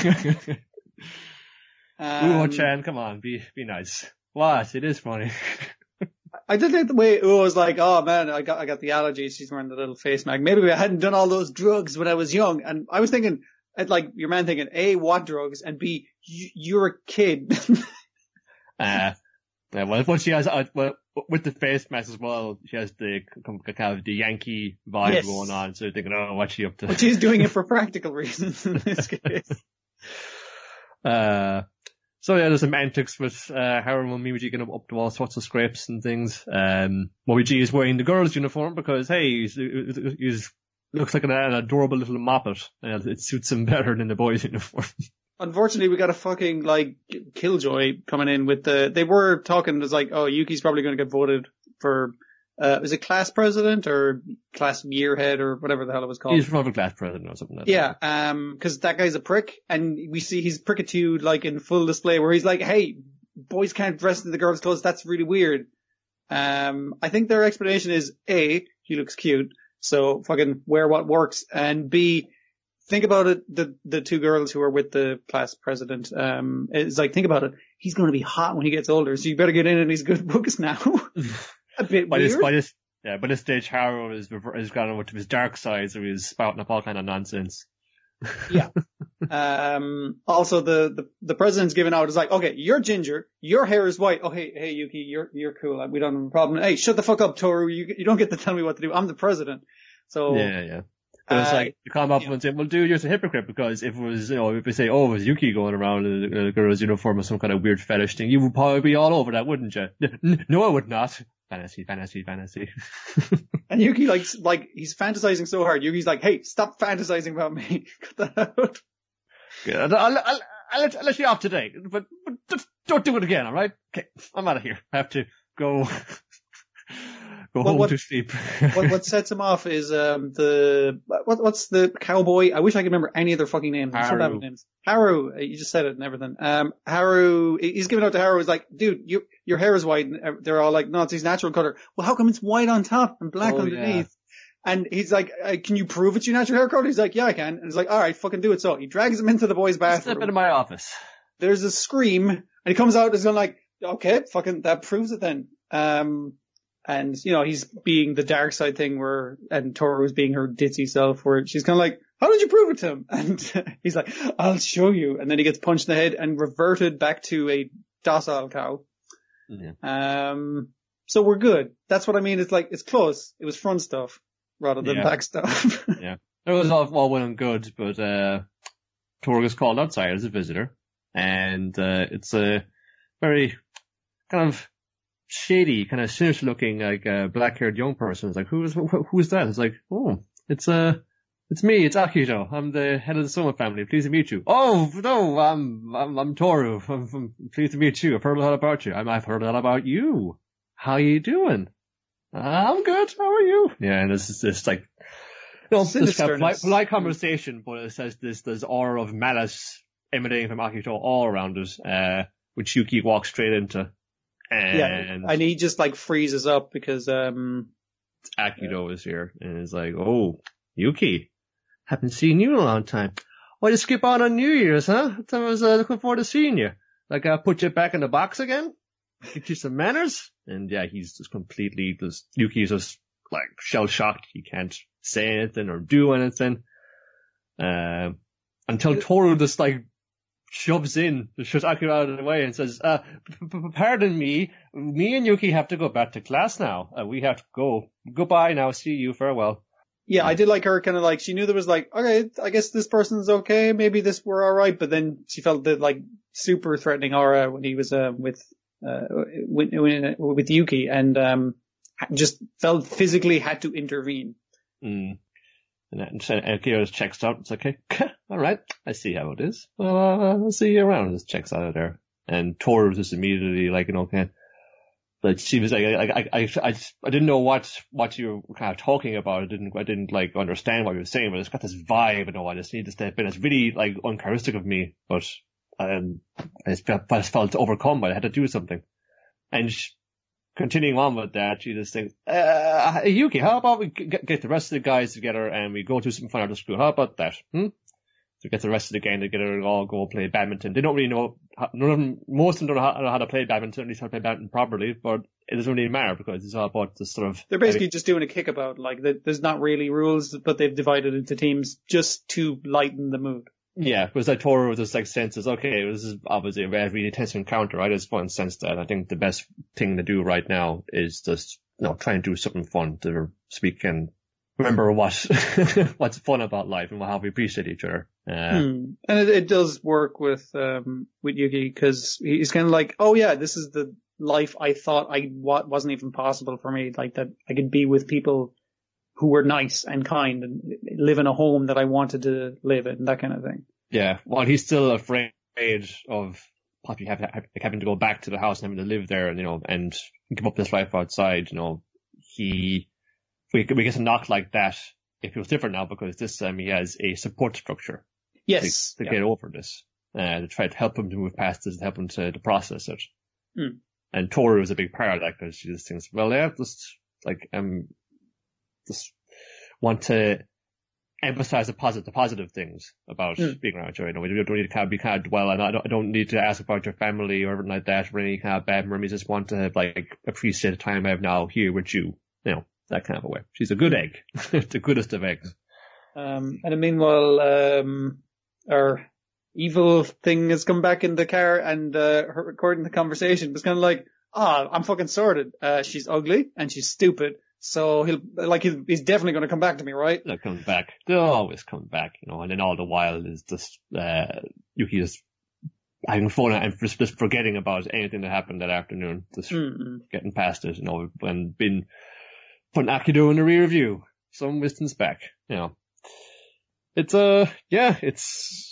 um, Uo-chan, come on, be be nice. What? It is funny. I did like the way Uo was like, oh man, I got, I got the allergies. She's wearing the little face mask. Maybe I hadn't done all those drugs when I was young. And I was thinking, I'd like your man thinking, A, what drugs? And B, you, you're a kid. uh, yeah, well, what she has, uh, well, with the face mask as well, she has the kind of the Yankee vibe Yes. going on. So you're thinking, oh, what's she up to? But she's doing it for practical reasons in this case. Uh, so yeah, there's some antics with, uh, Haru and Momiji getting up to all sorts of scrapes and things. Um, Momiji is wearing the girl's uniform because, hey, he's, he's looks like an, an adorable little moppet. Uh, it suits him better than the boy's uniform. Unfortunately, we got a fucking, like, killjoy coming in with the, they were talking, it was like, oh, Yuki's probably going to get voted for, uh, is it class president or class year head or whatever the hell it was called? He's probably class president or something like Yeah, that. um, cause that guy's a prick, and we see he's prickitude, like, in full display, where he's like, hey, boys can't dress in the girls' clothes, that's really weird. Um, I think their explanation is, A, he looks cute, so fucking wear what works, and B, think about it, the, the two girls who are with the class president, um, it's like, think about it, he's gonna be hot when he gets older, so you better get in on these good books now. A bit By weird. this, by this, yeah, by this stage, Haru is, is gone over to his dark side, so he's spouting up all kind of nonsense. Yeah. Um, also the, the, the president's giving out is like, okay, you're ginger, your hair is white. Oh, hey, hey, Yuki, you're, you're cool. We don't have a problem. Hey, shut the fuck up, Toru. You, you don't get to tell me what to do. I'm the president. So, Yeah, yeah. But it's Uh, like, you come up yeah. and say, well, dude, you're a hypocrite, because if it was, you know, if we say, oh, it was Yuki going around in a, a girl's uniform or some kind of weird fetish thing, you would probably be all over that, wouldn't you? N- no, I would not. Fantasy, fantasy, fantasy. and Yuki like, like, he's fantasizing so hard. Yuki's like, hey, stop fantasizing about me. Cut that out. Good. I'll, I'll, I'll, I'll, let, I'll let you off today, but, but just don't do it again, alright? Okay, I'm out of here. I have to go, go Well, home what- to sleep. what, what sets him off is, um, the, what, what's the cowboy? I wish I could remember any of their fucking names. I'm so bad Haru. with names. Haru, uh, you just said it and everything. Um, Haru, he's giving out to Haru, he's like, dude, you, your hair is white. And they're all like, no, it's his natural color. Well, how come it's white on top and black Oh, underneath? And he's like, uh, can you prove it's your natural hair color? He's like, yeah, I can. And he's like, all right, fucking do it. So he drags him into the boys' Step bathroom. into my office. There's a scream and he comes out and he's going like, okay, fucking, that proves it then. Um, and, you know, he's being the dark side thing where, and Toru's being her ditzy self where she's kind of like, how did you prove it to him? And he's like, I'll show you. And then he gets punched in the head and reverted back to a docile cow. Yeah. Um, so we're good. That's what I mean. It's like, it's close. It was front stuff rather than Yeah. back stuff. Yeah. It was all, all well and good, but, uh, Toru is called outside as a visitor, and, uh, it's a very kind of shady, kind of sinister looking, like, uh, black haired young person. It's like, who is, who, who is that? It's like, oh, it's, uh, it's me, it's Akito. I'm the head of the Soma family. Pleased to meet you. Oh, no, I'm, I'm, I'm Toru. I'm, I'm pleased to meet you. I've heard a lot about you. I'm, I've heard a lot about you. How you doing? I'm good. How are you? Yeah, and this is just like, you know, this kind of polite, polite conversation, but it says this, there's aura of malice emanating from Akito all around us, uh, which Yuki walks straight into. And Yeah. And he just like freezes up because, um, Akito is here and is like, oh, Yuki, haven't seen you in a long time. Why'd you skip out on New Year's, huh? I was uh, looking forward to seeing you. Like, I uh, put you back in the box again? teach some manners. And yeah, he's just completely, just, Yuki's just like shell shocked. He can't say anything or do anything. Uh, until Toru just like shoves in, just shoves Akira out of the way and says, uh, pardon me, me and Yuki have to go back to class now. Uh, we have to go. Goodbye now, see you, farewell. Yeah, I did like her kind of like, she knew there was like, okay, I guess this person's okay, maybe this, we're alright, but then she felt the like super threatening aura when he was, uh, with, uh, with, with Yuki and, um, just felt physically had to intervene. Mm. And then Akira just checks out. It's okay. Alright, I see how it is. Well, uh, I'll see you around. Just checks out of there. And Toru was just immediately like, you know, kind of, like she was like, I, I, I, I, I didn't know what, what you were kind of talking about. I didn't, I didn't like understand what you were saying, but it's got this vibe, you know, I just need to step in. It's really like uncharacteristic of me, but, um, I just felt, I just felt overcome, but I had to do something. And she, continuing on with that, she just thinks, uh, Yuki, how about we get, get the rest of the guys together and we go do something fun after school? How about that? Hmm? To get the rest of the gang together and all go play badminton. They don't really know, none of them, most of them don't know how, know how to play badminton, at least how to play badminton properly, but it doesn't really matter because it's all about the sort of... They're basically just doing a kickabout, like there's not really rules, but they've divided into teams just to lighten the mood. Yeah, because like Toru was just like senses, okay, this is obviously a very intense encounter. I just want to sense that. I think the best thing to do right now is just, you know, try and do something fun to speak and remember what what's fun about life and how we appreciate each other. Uh, hmm. And it, it does work with um with Yuki because he's kind of like, oh yeah, this is the life I thought I what wasn't even possible for me, like that I could be with people who were nice and kind and live in a home that I wanted to live in, that kind of thing. Yeah, well, he's still afraid of possibly having, having to go back to the house and having to live there, and you know, and give up this life outside. You know, he we we get a knock like that. It feels different now because this time he has a support structure. Yes, to, to yeah. get over this, uh, to try to help him to move past this, to help him to, to process it. Mm. And Toru is a big part of that because she just thinks, well, yeah, just like um, just want to emphasize the positive, the positive things about mm. being around you. You know, we don't need to kind of be kind of dwell, and I don't, I don't need to ask about your family or anything like that, or any kind of bad memories. I just want to like appreciate the time I have now here with you. You know, that kind of a way. She's a good egg, the goodest of eggs. Um, and then meanwhile, um, our evil thing has come back in the car and uh, her recording the conversation. It was kind of like, ah, oh, I'm fucking sorted. Uh, she's ugly and she's stupid. So he'll, like, he'll, he's definitely going to come back to me, right? They'll come back. They'll always come back, you know, and then all the while is just, uh, Yuki just having fun and just, just forgetting about anything that happened that afternoon. Just mm-hmm. getting past it, you know, and been putting Akido in the rear view. Some distance back, you know. It's, uh, yeah, it's,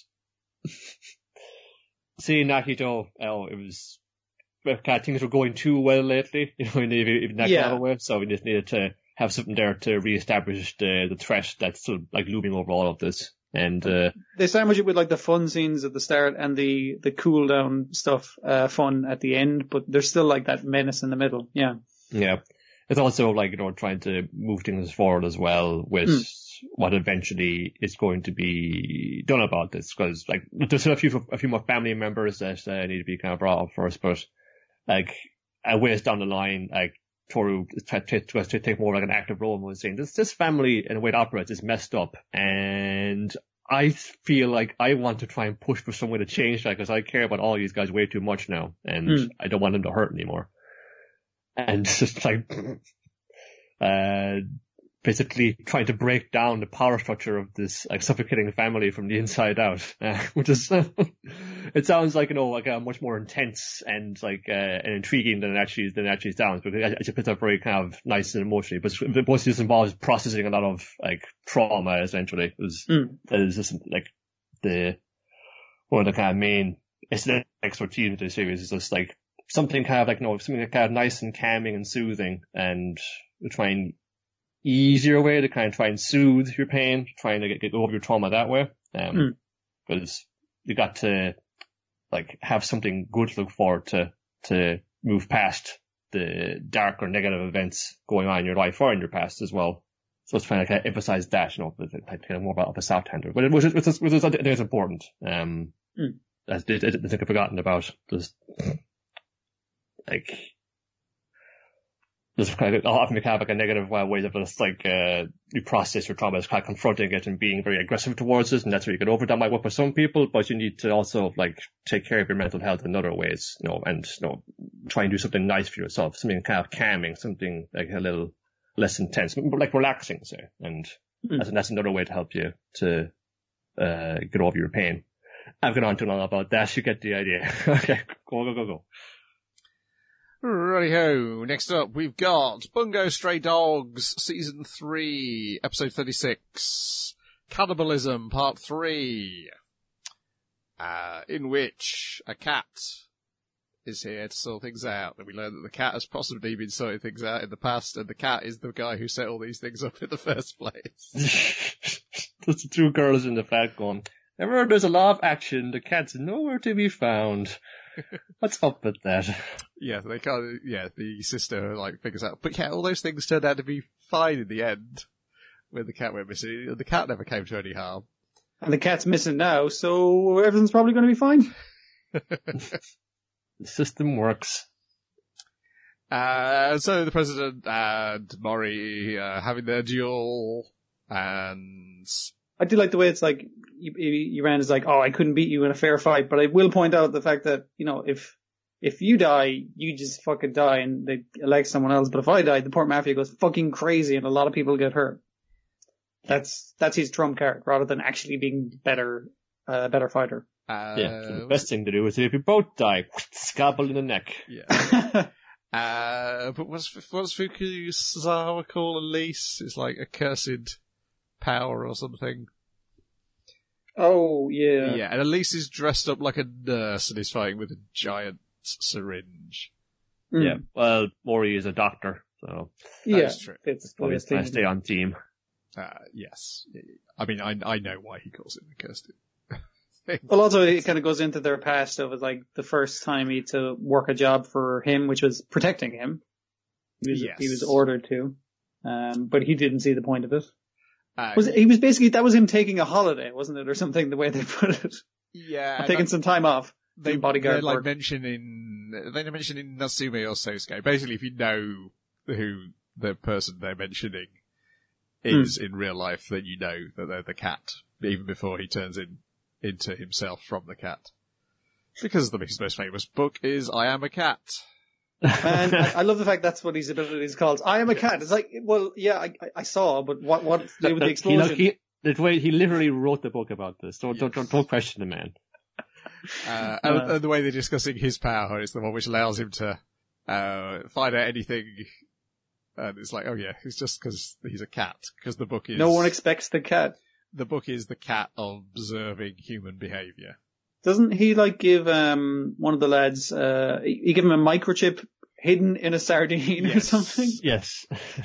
seeing Akito, oh, it was, kind of things were going too well lately, you know, in, in that yeah. kind of way. So we just needed to have something there to reestablish the, the threat that's still like looming over all of this. And, uh, they sandwich it with like the fun scenes at the start and the, the cool down stuff, uh, fun at the end, but there's still like that menace in the middle. Yeah. Yeah. It's also like, you know, trying to move things forward as well with mm. what eventually is going to be done about this. Cause like, there's a few, a few more family members that uh, need to be kind of brought up first, but like, a ways down the line, like, Toru tried to, to, to take more like an active role and was saying this, this family and the way it operates is messed up. And I feel like I want to try and push for some way to change that because I care about all these guys way too much now and mm. I don't want them to hurt anymore. And just like, uh, basically trying to break down the power structure of this like suffocating family from the inside out, uh, which is, it sounds like, you know, like a much more intense and like, uh, and intriguing than it actually, than it actually sounds, but it actually puts up very kind of nice and emotionally, but it mostly just involves processing a lot of like trauma essentially. It was, mm. it was just like the, one of the kind of main aesthetic expertise of the series is just like something kind of like, you know, something kind of nice and calming and soothing and trying easier way to kind of try and soothe your pain, trying to get, get over your trauma that way. Um, because mm. you got to like have something good to look forward to, to move past the dark or negative events going on in your life or in your past as well. So it's trying to kind of emphasize that, you know, with kind of more about a soft hander, but it was, which is, which is, I think it's important. Um, mm. I, I, I think I've forgotten about this. like, there's kind of often kind of like a negative uh, ways of just like, uh, you process your trauma as kind of confronting it and being very aggressive towards it, and that's where you get over. That might work for some people, but you need to also like take care of your mental health in other ways, you know, and, you know, try and do something nice for yourself, something kind of calming, something like a little less intense, like relaxing, say, and mm. that's, that's another way to help you to, uh, get over your pain. I've gone on too long about that. You get the idea. Okay, go, go, go, go. Righty-ho. Next up, we've got Bungo Stray Dogs, Season three, Episode thirty-six, Cannibalism, Part three, uh, in which a cat is here to sort things out. And we learn that the cat has possibly been sorting things out in the past, and the cat is the guy who set all these things up in the first place. There's the two girls in the flat going, whenever there's a lot of action, the cat's nowhere to be found. What's up with that? Yeah, they can't, yeah, the sister, like, figures out, but yeah, all those things turned out to be fine in the end, when the cat went missing. The cat never came to any harm. And the cat's missing now, so everything's probably going to be fine. The system works. Uh, so the president and Mori, uh, having their duel, and... I do like the way it's like, Iran is like, oh, I couldn't beat you in a fair fight, but I will point out the fact that, you know, if, if you die, you just fucking die and they elect someone else, but if I die, the Port Mafia goes fucking crazy and a lot of people get hurt. That's, that's his trump card, rather than actually being better, a uh, better fighter. Uh, yeah, so the best thing to do is if you both die, scalpel in the neck. Yeah. uh, but what's, what's Fukuzawa call Elise? It's like a cursed power or something. Oh, yeah. Yeah, and Elise is dressed up like a nurse and is fighting with a giant syringe. Mm. Yeah, well, Mori is a doctor, so... Yeah, that's true. It's probably I stay on team. Uh, yes. I mean, I I know why he calls it the cursed thing. Well, also, it kind of goes into their past of, like, the first time he had to work a job for him, which was protecting him. He was, yes. he was ordered to. Um, but he didn't see the point of it. Uh, was he was basically, that was him taking a holiday, wasn't it, or something, the way they put it? Yeah. Taking some time off. They, bodyguard they're like work. mentioning, they're mentioning Natsume or Sosuke. Basically, if you know who the person they're mentioning is mm. in real life, then you know that they're the cat, even before he turns in, into himself from the cat. Because the most famous book is I Am a Cat. And I, I love the fact that's what his ability is called. I am a cat. It's like, well, yeah, I, I saw, but what, what to do with the explosion? He, he, the way he literally wrote the book about this. Don't, yes. don't, don't, don't question the man. Uh, and, uh, and the way they're discussing his power is the one which allows him to, uh, find out anything. And it's like, oh yeah, it's just because he's a cat. Because the book is... No one expects the cat. The book is the cat observing human behaviour. Doesn't he, like, give, um, one of the lads, uh, he, he give him a microchip hidden in a sardine yes. or something? Yes.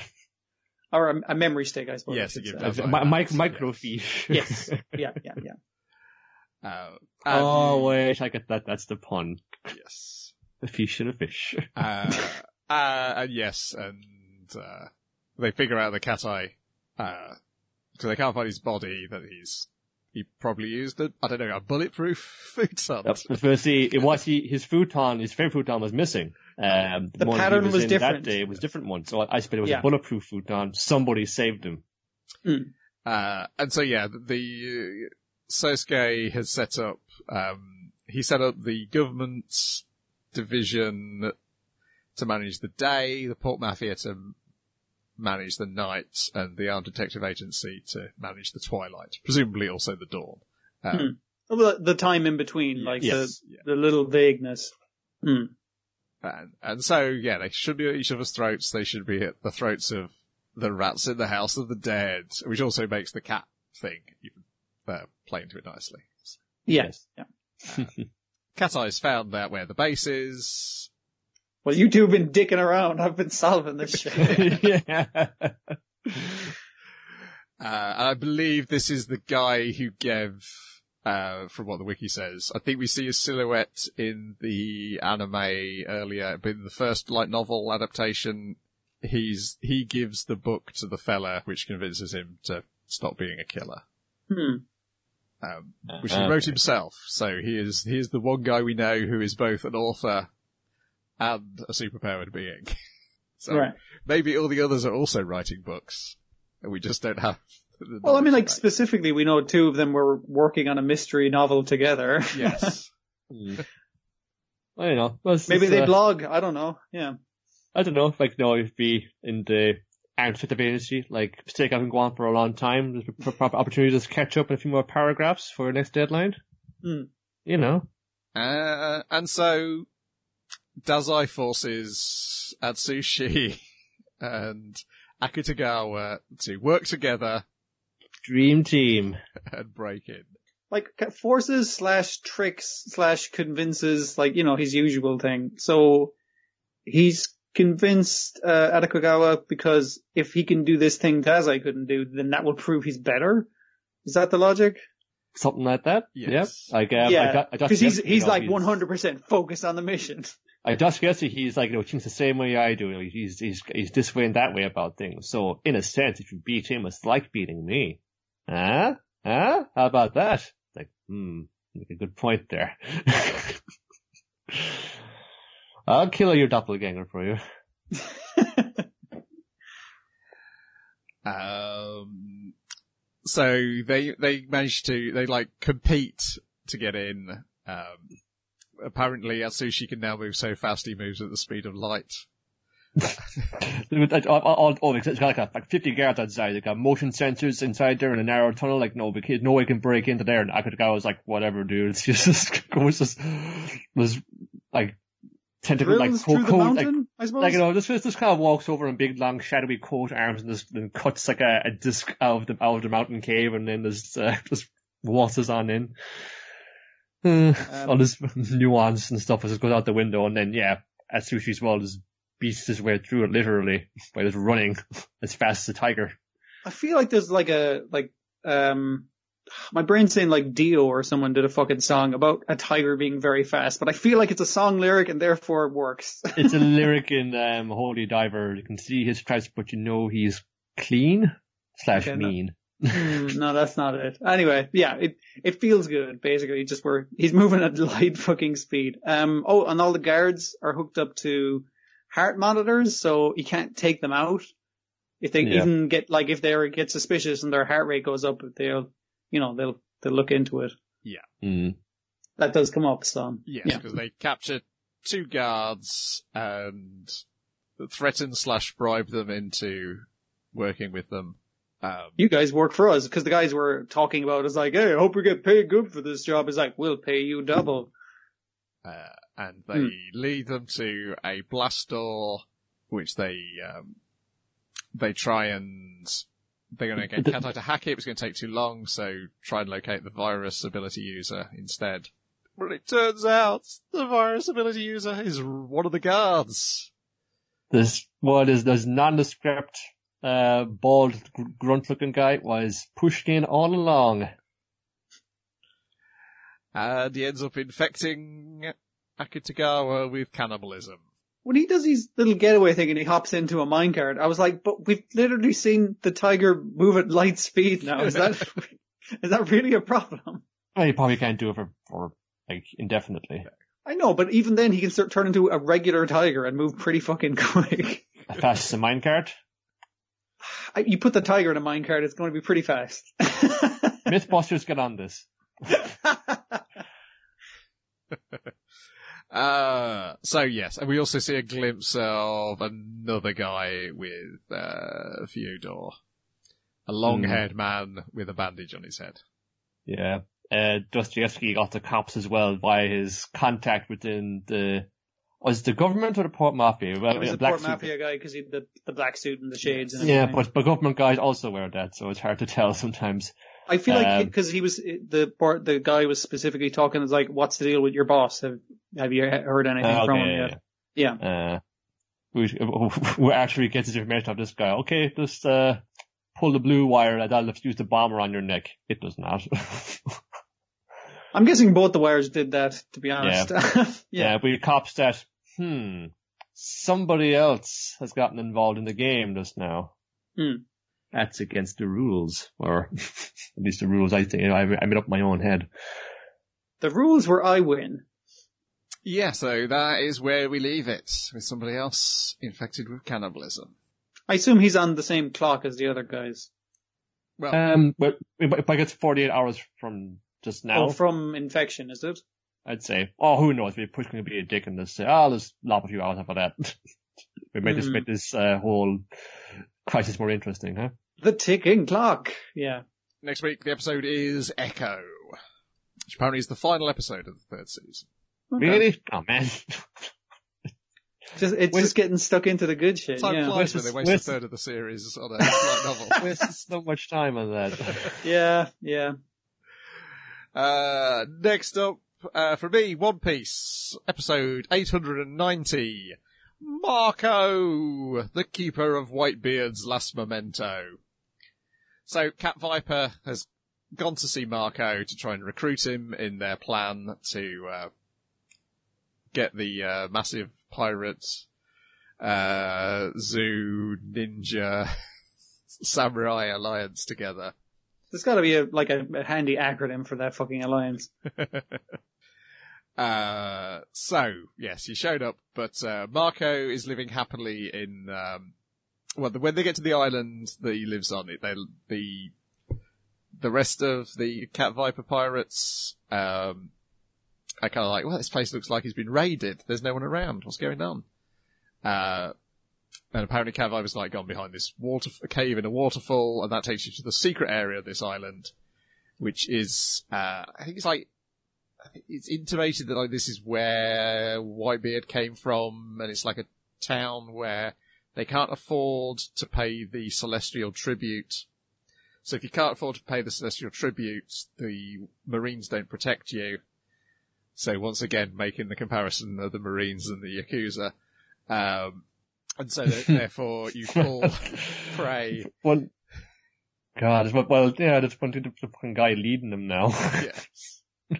Or a, a memory stick, I suppose. Yes, he gives a, a, a mic- microfiche. Yes. Yeah, yeah, yeah. Uh, oh, wait, I get that. That's the pun. Yes. A fish and a fish. uh, uh, and yes, and, uh, they figure out the cat eye, uh, because they can't find his body, that he's, he probably used a, I don't know, a bulletproof futon. Yep. Firstly, it was he, his futon, his favorite futon was missing. Um, the, the one pattern he was, was in different. That day it was a different one. So I, I suppose it was yeah. a bulletproof futon. Somebody saved him. Mm. Uh, and so yeah, the, the uh, Sosuke has set up, um, he set up the government division to manage the day, the Port Mafia to manage the night, and the Armed Detective Agency to manage the twilight. Presumably also the dawn. Um, mm. Well, the time in between, yes, like yes, the, yeah. the little vagueness. Mm. And, and so, yeah, they should be at each other's throats. They should be at the throats of the rats in the House of the Dead, which also makes the cat thing even uh, play into it nicely. Yes. Yeah. Uh, Cat Eye's found out where the base is. Well, you two have been dicking around. I've been solving this shit. Yeah. Uh, and I believe this is the guy who gave, uh, from what the wiki says, I think we see a silhouette in the anime earlier, but in the first light novel adaptation, he's, he gives the book to the fella, which convinces him to stop being a killer. Hmm. Um, which he wrote himself. So he is, he is the one guy we know who is both an author and a superpowered being. So right. maybe all the others are also writing books, and we just don't have the Well, I mean, like, right. specifically, we know two of them were working on a mystery novel together. Yes. mm. Well, you know. Well, Maybe they uh, blog. I don't know. Yeah. I don't know. Like, no, it'd be in the arms of the industry. Like, mistake hasn't gone on for a long time. There's a proper opportunity to catch up in a few more paragraphs for our next deadline. Mm. You know. Uh, and so, Dazai forces Atsushi and Akutagawa to work together. Dream team. And break in. Like, forces slash tricks slash convinces, like, you know, his usual thing. So, he's convinced uh, Akutagawa because if he can do this thing Dazai couldn't do, then that will prove he's better. Is that the logic? Something like that. Yes. Yep. Like, um, yeah. Because he's, he's you know, like he's, one hundred percent focused on the mission. I just guess he's like, you know, thinks the same way I do. You know, he's, he's, he's this way and that way about things. So, in a sense, if you beat him, it's like beating me. Huh? Huh? How about that? Like, hmm, make a good point there. I'll kill your doppelganger for you. um, so they, they managed to, they like compete to get in. Um, apparently Atsushi can now move so fast he moves at the speed of light. all, all, it's got like, a, like fifty guards outside. They got motion sensors inside there in a narrow tunnel. Like no, no way can break into there. And Akutagawa was like, whatever, dude. It's just goes just was like tentacle like through the mountain, like, I suppose. Like you know, just just kind of walks over in big long shadowy coat arms and just and cuts like a, a disc out of the out of the mountain cave and then there's uh, just waltzes on in. Uh, um, all this nuance and stuff just goes out the window and then yeah, Atsushi's well just beats his way through it literally by just running as fast as a tiger. I feel like there's like a, like, um, my brain's saying like Dio or someone did a fucking song about a tiger being very fast, but I feel like it's a song lyric and therefore it works. It's a lyric in, um, Holy Diver. You can see his stripes, but you know he's clean slash okay, mean. No. mm, no, that's not it. Anyway, yeah, it, it feels good, basically, just where he's moving at light fucking speed. Um, oh, and all the guards are hooked up to heart monitors, so you can't take them out. If they yeah. even get, like, if they get suspicious and their heart rate goes up, they'll, you know, they'll, they'll look into it. Yeah. Mm. That does come up, so. Yes, yeah. because they capture two guards and threaten slash bribe them into working with them. Um, you guys work for us, because the guys were talking about, it's like, hey, I hope we get paid good for this job. It's like, we'll pay you double. Uh, and they hmm. lead them to a blast door, which they, um, they try and, they're going to get Katai to hack it, but it's going to take too long, so try and locate the virus ability user instead. But it turns out the virus ability user is one of the guards. This, what is, this nondescript, uh, bald, grunt looking guy was pushed in all along. And he ends up infecting Akutagawa with cannibalism. When he does his little getaway thing and he hops into a minecart, I was like, but we've literally seen the tiger move at light speed now. Is that, is that really a problem? Well, you probably can't do it for, for, like, indefinitely. I know, but even then he can start turn into a regular tiger and move pretty fucking quick. As fast as a minecart? You put the tiger in a minecart, it's going to be pretty fast. Mythbusters, get on this. uh, so yes, and we also see a glimpse of another guy with, uh, Fyodor. A long-haired mm. man with a bandage on his head. Yeah. Uh, Dostoevsky got the cops as well by his contact within the, was it the government or the Port Mafia? Well, it was the Black Port suit. Mafia guy because he had the, the black suit and the shades and yeah, everything. but, but government guys also wear that, so it's hard to tell sometimes. I feel like because um, he was the the guy was specifically talking as like, "What's the deal with your boss? Have Have you heard anything uh, okay, from him yet?" Yeah. yeah. Uh, we we actually get this information of this guy. Okay, just uh, pull the blue wire. That'll use the bomber on your neck. It does not. I'm guessing both the wires did that. To be honest. Yeah. yeah. yeah. We cops that. Hmm. Somebody else has gotten involved in the game just now. Hmm. That's against the rules, or at least the rules I think, you know, I, I made up my own head. The rules where I win. Yeah, so that is where we leave it, with somebody else infected with cannibalism. I assume he's on the same clock as the other guys. Well, Um, but if I get forty-eight hours from just now, Oh, from infection, is it? I'd say, oh, who knows? Maybe Push can be a dick and just say, oh, I'll just lop a few hours after that. We made this, Mm. make this uh, whole crisis more interesting, huh? The ticking clock. Yeah. next week the episode is Echo, which apparently is the final episode of the third season. Okay. Really? Oh, man. Just it's Wait. just getting stuck into the good shit. Time Yeah. flies when they Where's- waste where's- a third of the series on a light novel. Wasted so much time on that. Yeah. Yeah. Uh, next up, uh, for me, One Piece, episode eight hundred ninety. Marco, the keeper of Whitebeard's last memento. So, Cat Viper has gone to see Marco to try and recruit him in their plan to, uh, get the, uh, massive pirate, uh, zoo, ninja, samurai alliance together. There's got to be a like a, a handy acronym for that fucking alliance. Uh, so, yes, he showed up, but, uh, Marco is living happily in, um, well, the, when they get to the island that he lives on, it, they, the, the rest of the Cat Viper pirates, um, are kind of like, well, this place looks like it's been raided. There's no one around. What's going on? Uh, and apparently Cat Viper's like gone behind this water, a cave in a waterfall, and that takes you to the secret area of this island, which is, uh, I think it's like, it's intimated that like this is where Whitebeard came from, and it's like a town where they can't afford to pay the celestial tribute. So if you can't afford to pay the celestial tribute, the Marines don't protect you. So once again, making the comparison of the Marines and the Yakuza. Um, and so therefore you fall prey. Well, God, it's, well, yeah, there's one the fucking guy leading them now. Yes.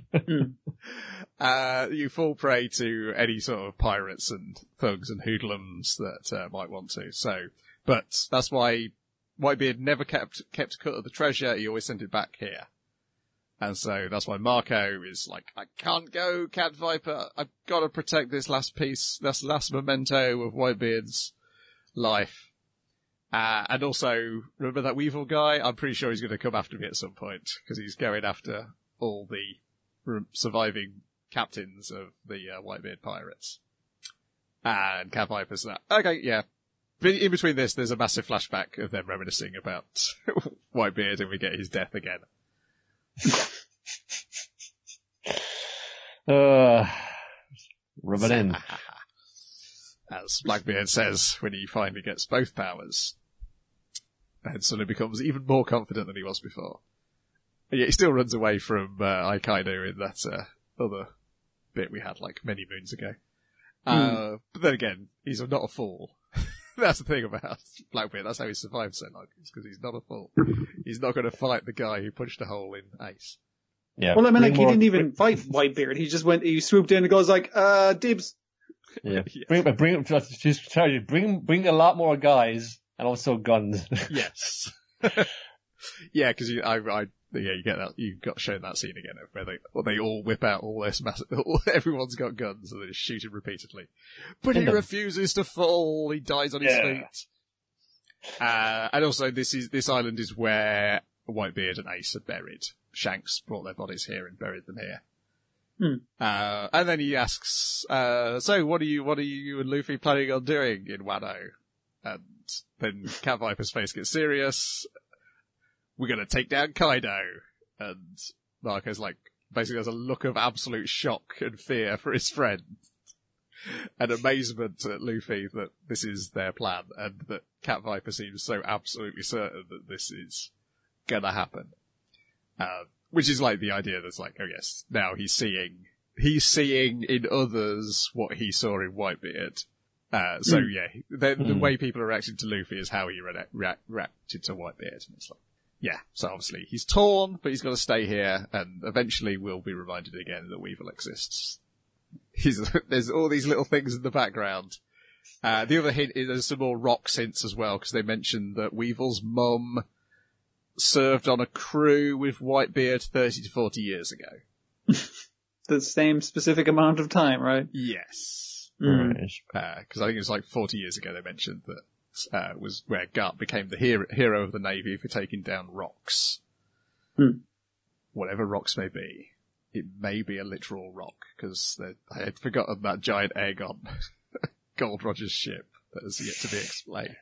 uh, you fall prey to any sort of pirates and thugs and hoodlums that uh, might want to. So, but that's why Whitebeard never kept kept a cut of the treasure. He always sent it back here, and so that's why Marco is like, I can't go, Cat Viper. I've got to protect this last piece, this last memento of Whitebeard's life. Uh, and also, remember that Weevil guy? I'm pretty sure he's going to come after me at some point because he's going after all the surviving captains of the uh, Whitebeard pirates. And Cat Viper's that. Okay, yeah. But in between this, there's a massive flashback of them reminiscing about Whitebeard, and we get his death again. uh, rub it in. As Blackbeard says when he finally gets both powers. And suddenly becomes even more confident than he was before. And yet he still runs away from uh, Aikaido in that uh, other bit we had like many moons ago. Mm. Uh, but then again, he's not a fool. That's the thing about Blackbeard. That's how he survived so long. It's because he's not a fool. He's not going to fight the guy who punched a hole in Ace. Yeah. Well, I mean, like, more, he didn't even fight Whitebeard. He just went, he swooped in and goes like, uh, dibs. Yeah. Yes. Bring, bring, just tell you, bring, bring a lot more guys and also guns. Yes. Yeah, because you, I, I, yeah, you get that, you got shown that scene again where they, well, they all whip out all this massive, everyone's got guns and they just shoot him repeatedly. But he refuses to fall, he dies on his Yeah. feet. Uh, and also this is, this island is where Whitebeard and Ace are buried. Shanks brought their bodies here and buried them here. Hmm. Uh, and then he asks, uh, so what are you, what are you and Luffy planning on doing in Wano? And then Cat Viper's face gets serious. We're gonna take down Kaido. And Marco's like, basically has a look of absolute shock and fear for his friend. And amazement at Luffy that this is their plan and that Cat Viper seems so absolutely certain that this is gonna happen. Uh, which is like the idea that's like, oh yes, now he's seeing, he's seeing in others what he saw in Whitebeard. Uh, so mm. yeah, the, the mm. way people are reacting to Luffy is how he re- re- reacted to Whitebeard. And it's like, yeah, so obviously he's torn, but he's got to stay here, and eventually we'll be reminded again that Weevil exists. He's, there's all these little things in the background. Uh, the other hint is there's some more Rocks hints as well, because they mentioned that Weevil's mum served on a crew with Whitebeard thirty to forty years ago. the same specific amount of time, right? Yes. Mm. Because uh, I think it was like forty years ago they mentioned that uh, was where Garp became the hero, hero of the Navy for taking down rocks. Mm. Whatever rocks may be. It may be a literal rock, because I had forgotten that giant egg on Gold Roger's ship that has yet to be explained.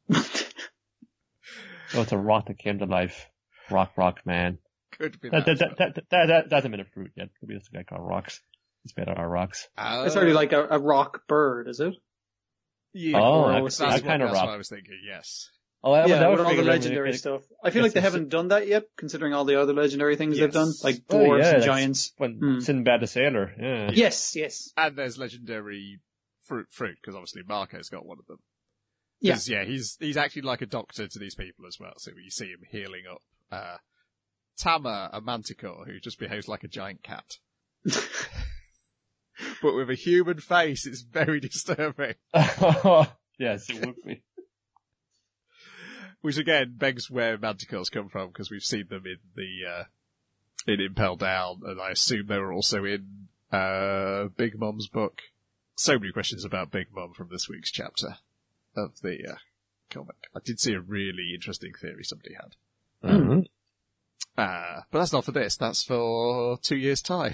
Oh, it's a rock that came to life. Rock, rock, man. Could be that. That, that, that, that, that, that, that's a bit of fruit yet. Could be just a guy called Rocks. It's made out of rocks. Uh, it's already like a, a rock bird, is it? Yeah, oh, that, that's, that's, that's what, kind of that's rock. what I was thinking, yes. Oh, I yeah, with all the legendary it, stuff. I feel like they haven't done that yet, considering all the other legendary things yes. they've done, like oh, dwarves yeah, and like giants. When mm. Sinbad the Sailor, yeah. Yes, yes. And there's legendary fruit, fruit, because obviously Marco's got one of them. Yeah. yeah, he's he's actually like a doctor to these people as well, so you see him healing up uh, Tama, a manticore, who just behaves like a giant cat. But with a human face, it's very disturbing. Yes, it would be. Which again begs where manticores come from, because we've seen them in the uh, in Impel Down, and I assume they were also in uh, Big Mom's book. So many questions about Big Mom from this week's chapter of the uh, comic. I did see a really interesting theory somebody had. Mm-hmm. Uh, but that's not for this. That's for two years' time.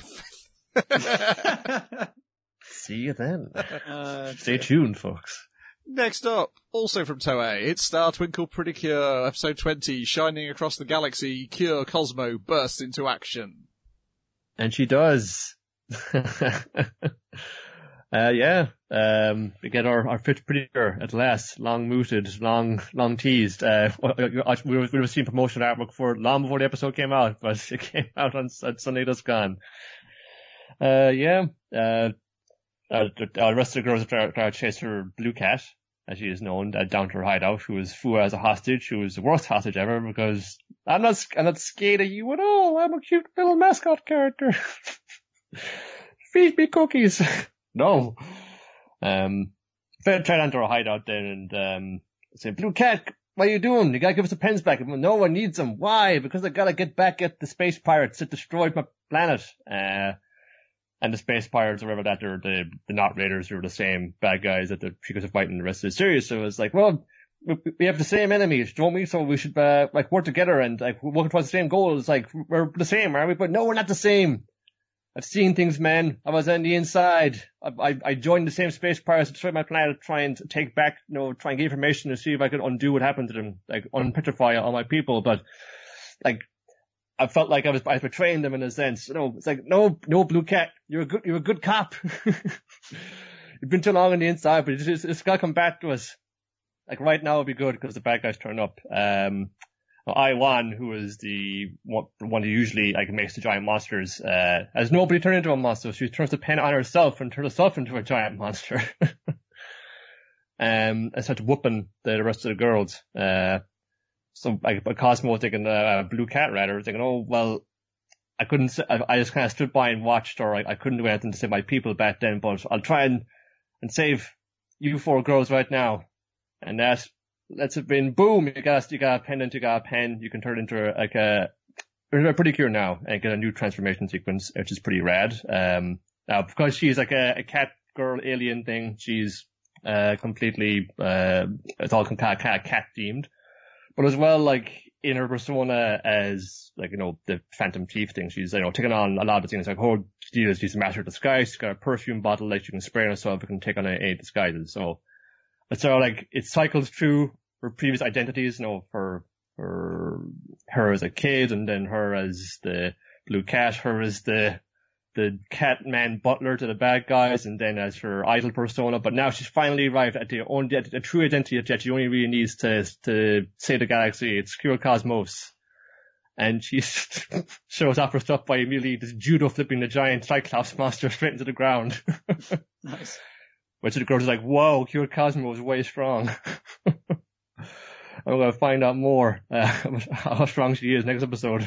See you then. Uh, Stay tuned, folks. Next up, also from Toei, it's Star Twinkle Pretty Cure, episode twenty, Shining Across the Galaxy, Cure Cosmo bursts into action. And she does. Uh, yeah, um, we get our, our fifth Pretty Cure at last. Long mooted, long, long teased. Uh, we were, we were seeing promotional artwork for long before the episode came out, but it came out on, on Sunday that's gone. Uh, yeah, uh, uh, the rest of the girls are trying to chase her Blue Cat, as she is known, uh, down to her hideout, who was Fua as a hostage, who was the worst hostage ever, because I'm not, I'm not scared of you at all. I'm a cute little mascot character. Feed me cookies. No. Um, Fred tried onto her hideout then and, um, said, Blue Cat, what are you doing? You gotta give us the pens back. No one needs them. Why? Because I gotta get back at the space pirates that destroyed my planet. Uh, and the space pirates, or whatever that, they're the, the Not Raiders, who are the same bad guys that the Chicos are fighting the rest of the series. So it's like, well, we, we have the same enemies, don't we? So we should, uh, like, work together and, like, we're working towards the same goal. It's like, we're the same, are we? But no, we're not the same. I've seen things, man. I was on the inside. I, I, I joined the same space pirates to destroy my planet, try and take back, you know, try and get information to see if I could undo what happened to them, like, unpetrify all my people. But, like, I felt like I was, I was betraying them in a sense. You know, it's like, no, no, Blue Cat, you're a good, you're a good cop. You've been too long on the inside, but it's, it's, it's gotta come back to us. Like, right now would be good because the bad guys turn up. Um, Iwan, who is the one, one who usually like makes the giant monsters, uh, has nobody turn into a monster. She turns the pen on herself and turns herself into a giant monster. um, and starts whooping the, the rest of the girls. Uh, so like, but Cosmo thinking, uh, Blue Cat rather, thinking, oh, well, I couldn't, I, I just kind of stood by and watched, or I, I couldn't do anything to save my people back then, but I'll try and, and save you four girls right now. And that, That's been boom. You got you got a pendant, you got a pen. You can turn it into a, like a, a Pretty Cure now and get a new transformation sequence, which is pretty rad. Um, now because she's like a, a cat girl alien thing, she's uh completely uh it's all kind of cat cat themed, but as well like in her persona as like you know the Phantom Thief thing, she's you know taking on a lot of things like oh she's she's a master of disguise. She's got a perfume bottle that you can spray on herself. It can take on a, a disguises. So. So like it cycles through her previous identities, you know, for for her as a kid, and then her as the Blue Cat, her as the the Catman butler to the bad guys, and then as her idol persona. But now she's finally arrived at the only at the true identity that she only really needs to to save the galaxy. It's Cure Cosmos, and she shows off her stuff by immediately just judo flipping the giant Cyclops monster straight into the ground. Nice. Which the girls are like, whoa, Cure Cosmo is way strong. I'm gonna find out more, uh, how strong she is next episode.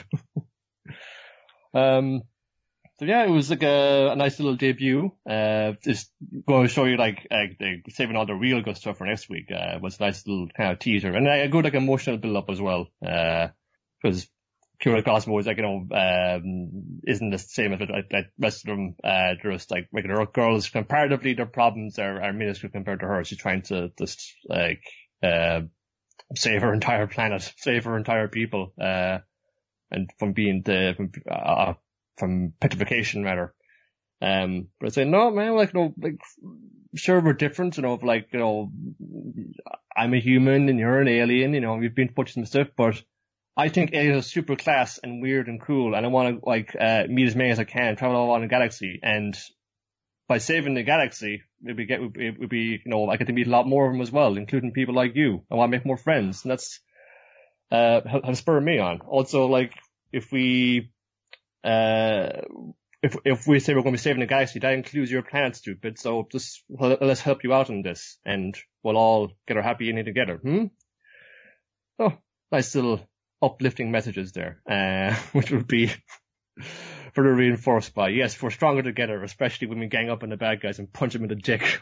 um, so yeah, it was like a, a nice little debut. Uh, just going to show you like, uh, the, saving all the real good stuff for next week, uh, was a nice little kind of teaser. And a good like emotional build up as well, uh, cause Kira Cosmo is like, you know, um, isn't the same as like, like rest of them, uh, just like regular girls. Comparatively, their problems are, are minuscule compared to her. She's trying to just, like, uh, save her entire planet, save her entire people, uh, and from being the, from, uh, from petrification rather. Um, but I say, no, man, like, you know, like, sure, we're different, you know, like, you know, I'm a human and you're an alien, you know, we've been put some stuff, but I think aliens are super class and weird and cool, and I want to, like, uh, meet as many as I can, travel all around the galaxy, and by saving the galaxy, it would get, it would be, you know, I get to meet a lot more of them as well, including people like you. I want to make more friends, and that's, uh, has spurred me on. Also, like, if we, uh, if, if we say we're going to be saving the galaxy, that includes your planet, stupid, so just, let's help you out on this, and we'll all get our happy ending together, hmm? Oh, nice little uplifting messages there, uh, which would be further reinforced by, yes, we're stronger together, especially when we gang up on the bad guys and punch them in the dick.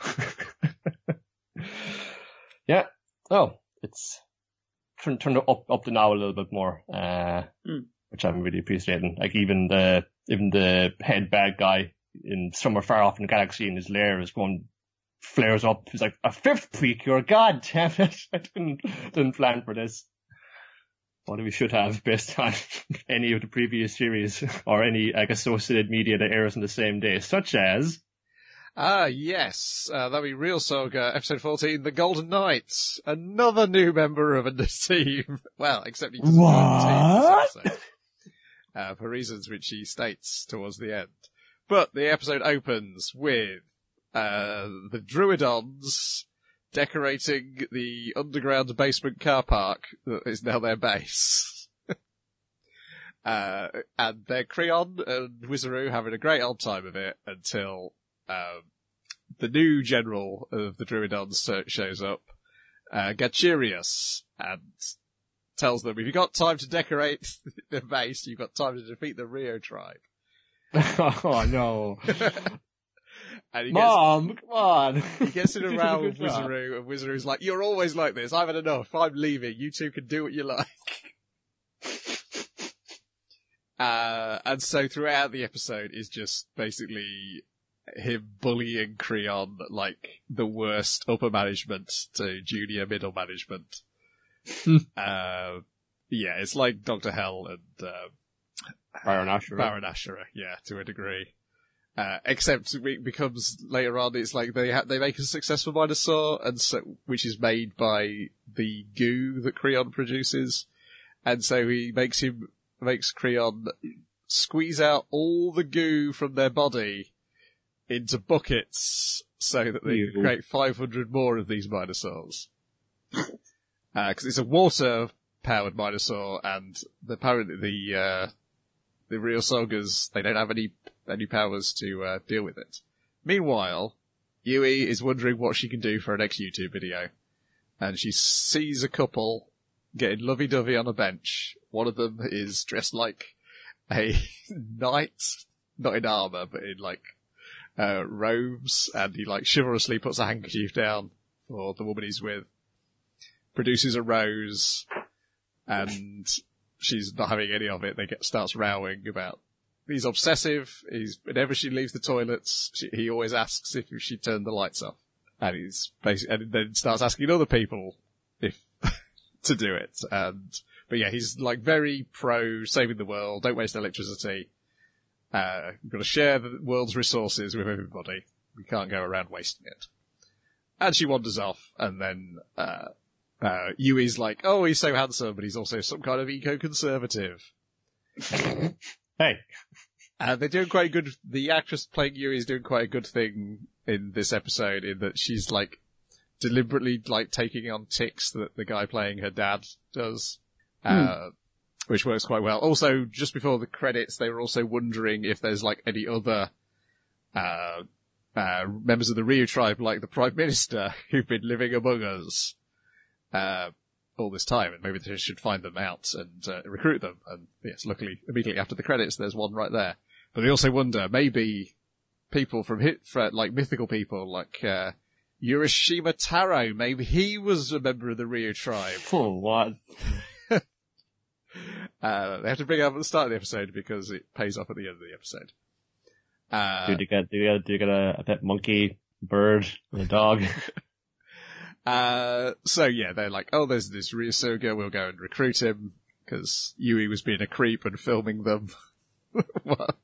Yeah. Oh, it's turned turn up, up the now a little bit more, uh, mm. which I'm really appreciating. Like even the, even the head bad guy in somewhere far off in the galaxy in his lair is going, flares up. He's like, a fifth Precure, god damn it. I didn't, didn't plan for this. What we should have based on any of the previous series or any like associated media that airs on the same day, such as ah yes, uh, that'd be Real Saga episode fourteen, The Golden Knights, another new member of a team. Well, except he doesn't have a team this episode, uh, for reasons which he states towards the end. But the episode opens with uh the Druidons decorating the underground basement car park that is now their base. uh, and they're Creon and Wizaroo having a great old time of it until, um, the new general of the Druidons shows up, uh, Gachirius, and tells them, if you've got time to decorate the base, you've got time to defeat the Rio tribe. Oh no. And he Mom, gets, come on. He gets in a row with Wizaroo, and Wizaroo's like, you're always like this. I've had enough. I'm leaving. You two can do what you like. uh, and so throughout the episode is just basically him bullying Creon like the worst upper management to junior middle management. uh, yeah, it's like Doctor Hell and, uh, Baron Ashura. Baron Ashura, yeah, to a degree. Uh, except it becomes later on, it's like they ha- they make a successful Minosaur, and so, which is made by the goo that Creon produces. And so he makes him, makes Creon squeeze out all the goo from their body into buckets so that they can create five hundred more of these Minosaurs. Uh, cause it's a water powered Minosaur, and apparently the, uh, the Real Sagas, they don't have any any powers to uh, deal with it. Meanwhile, Yui is wondering what she can do for her next YouTube video, and she sees a couple getting lovey-dovey on a bench. One of them is dressed like a knight, not in armour, but in like uh, robes, and he like chivalrously puts a handkerchief down for the woman he's with, produces a rose, and she's not having any of it. They get starts rowing about. He's obsessive. He's whenever she leaves the toilets, she, he always asks if she turned the lights off, and he's basically and then starts asking other people if to do it. And but yeah, he's like very pro saving the world. Don't waste electricity. Uh, we've got to share the world's resources with everybody. We can't go around wasting it. And she wanders off, and then uh, uh, Yui's like, "Oh, he's so handsome, but he's also some kind of eco-conservative." Hey. Uh, they're doing quite a good, the actress playing Yui is doing quite a good thing in this episode in that she's like deliberately like taking on tics that the guy playing her dad does, uh, mm. which works quite well. Also, just before the credits, they were also wondering if there's like any other, uh, uh, members of the Ryu tribe, like the Prime Minister, who've been living among us, uh, all this time, and maybe they should find them out and uh, recruit them. And yes, luckily, immediately after the credits, there's one right there. But they also wonder, maybe people from hit, like mythical people, like uh, Urashima Taro, maybe he was a member of the Ryu tribe. Oh, what? Uh, they have to bring it up at the start of the episode because it pays off at the end of the episode. Uh, do you get, do you get, do you get a, a pet monkey, bird, and a dog? uh, so yeah, they're like, oh, there's this Ryusuga, we'll go and recruit him, because Yui was being a creep and filming them. What?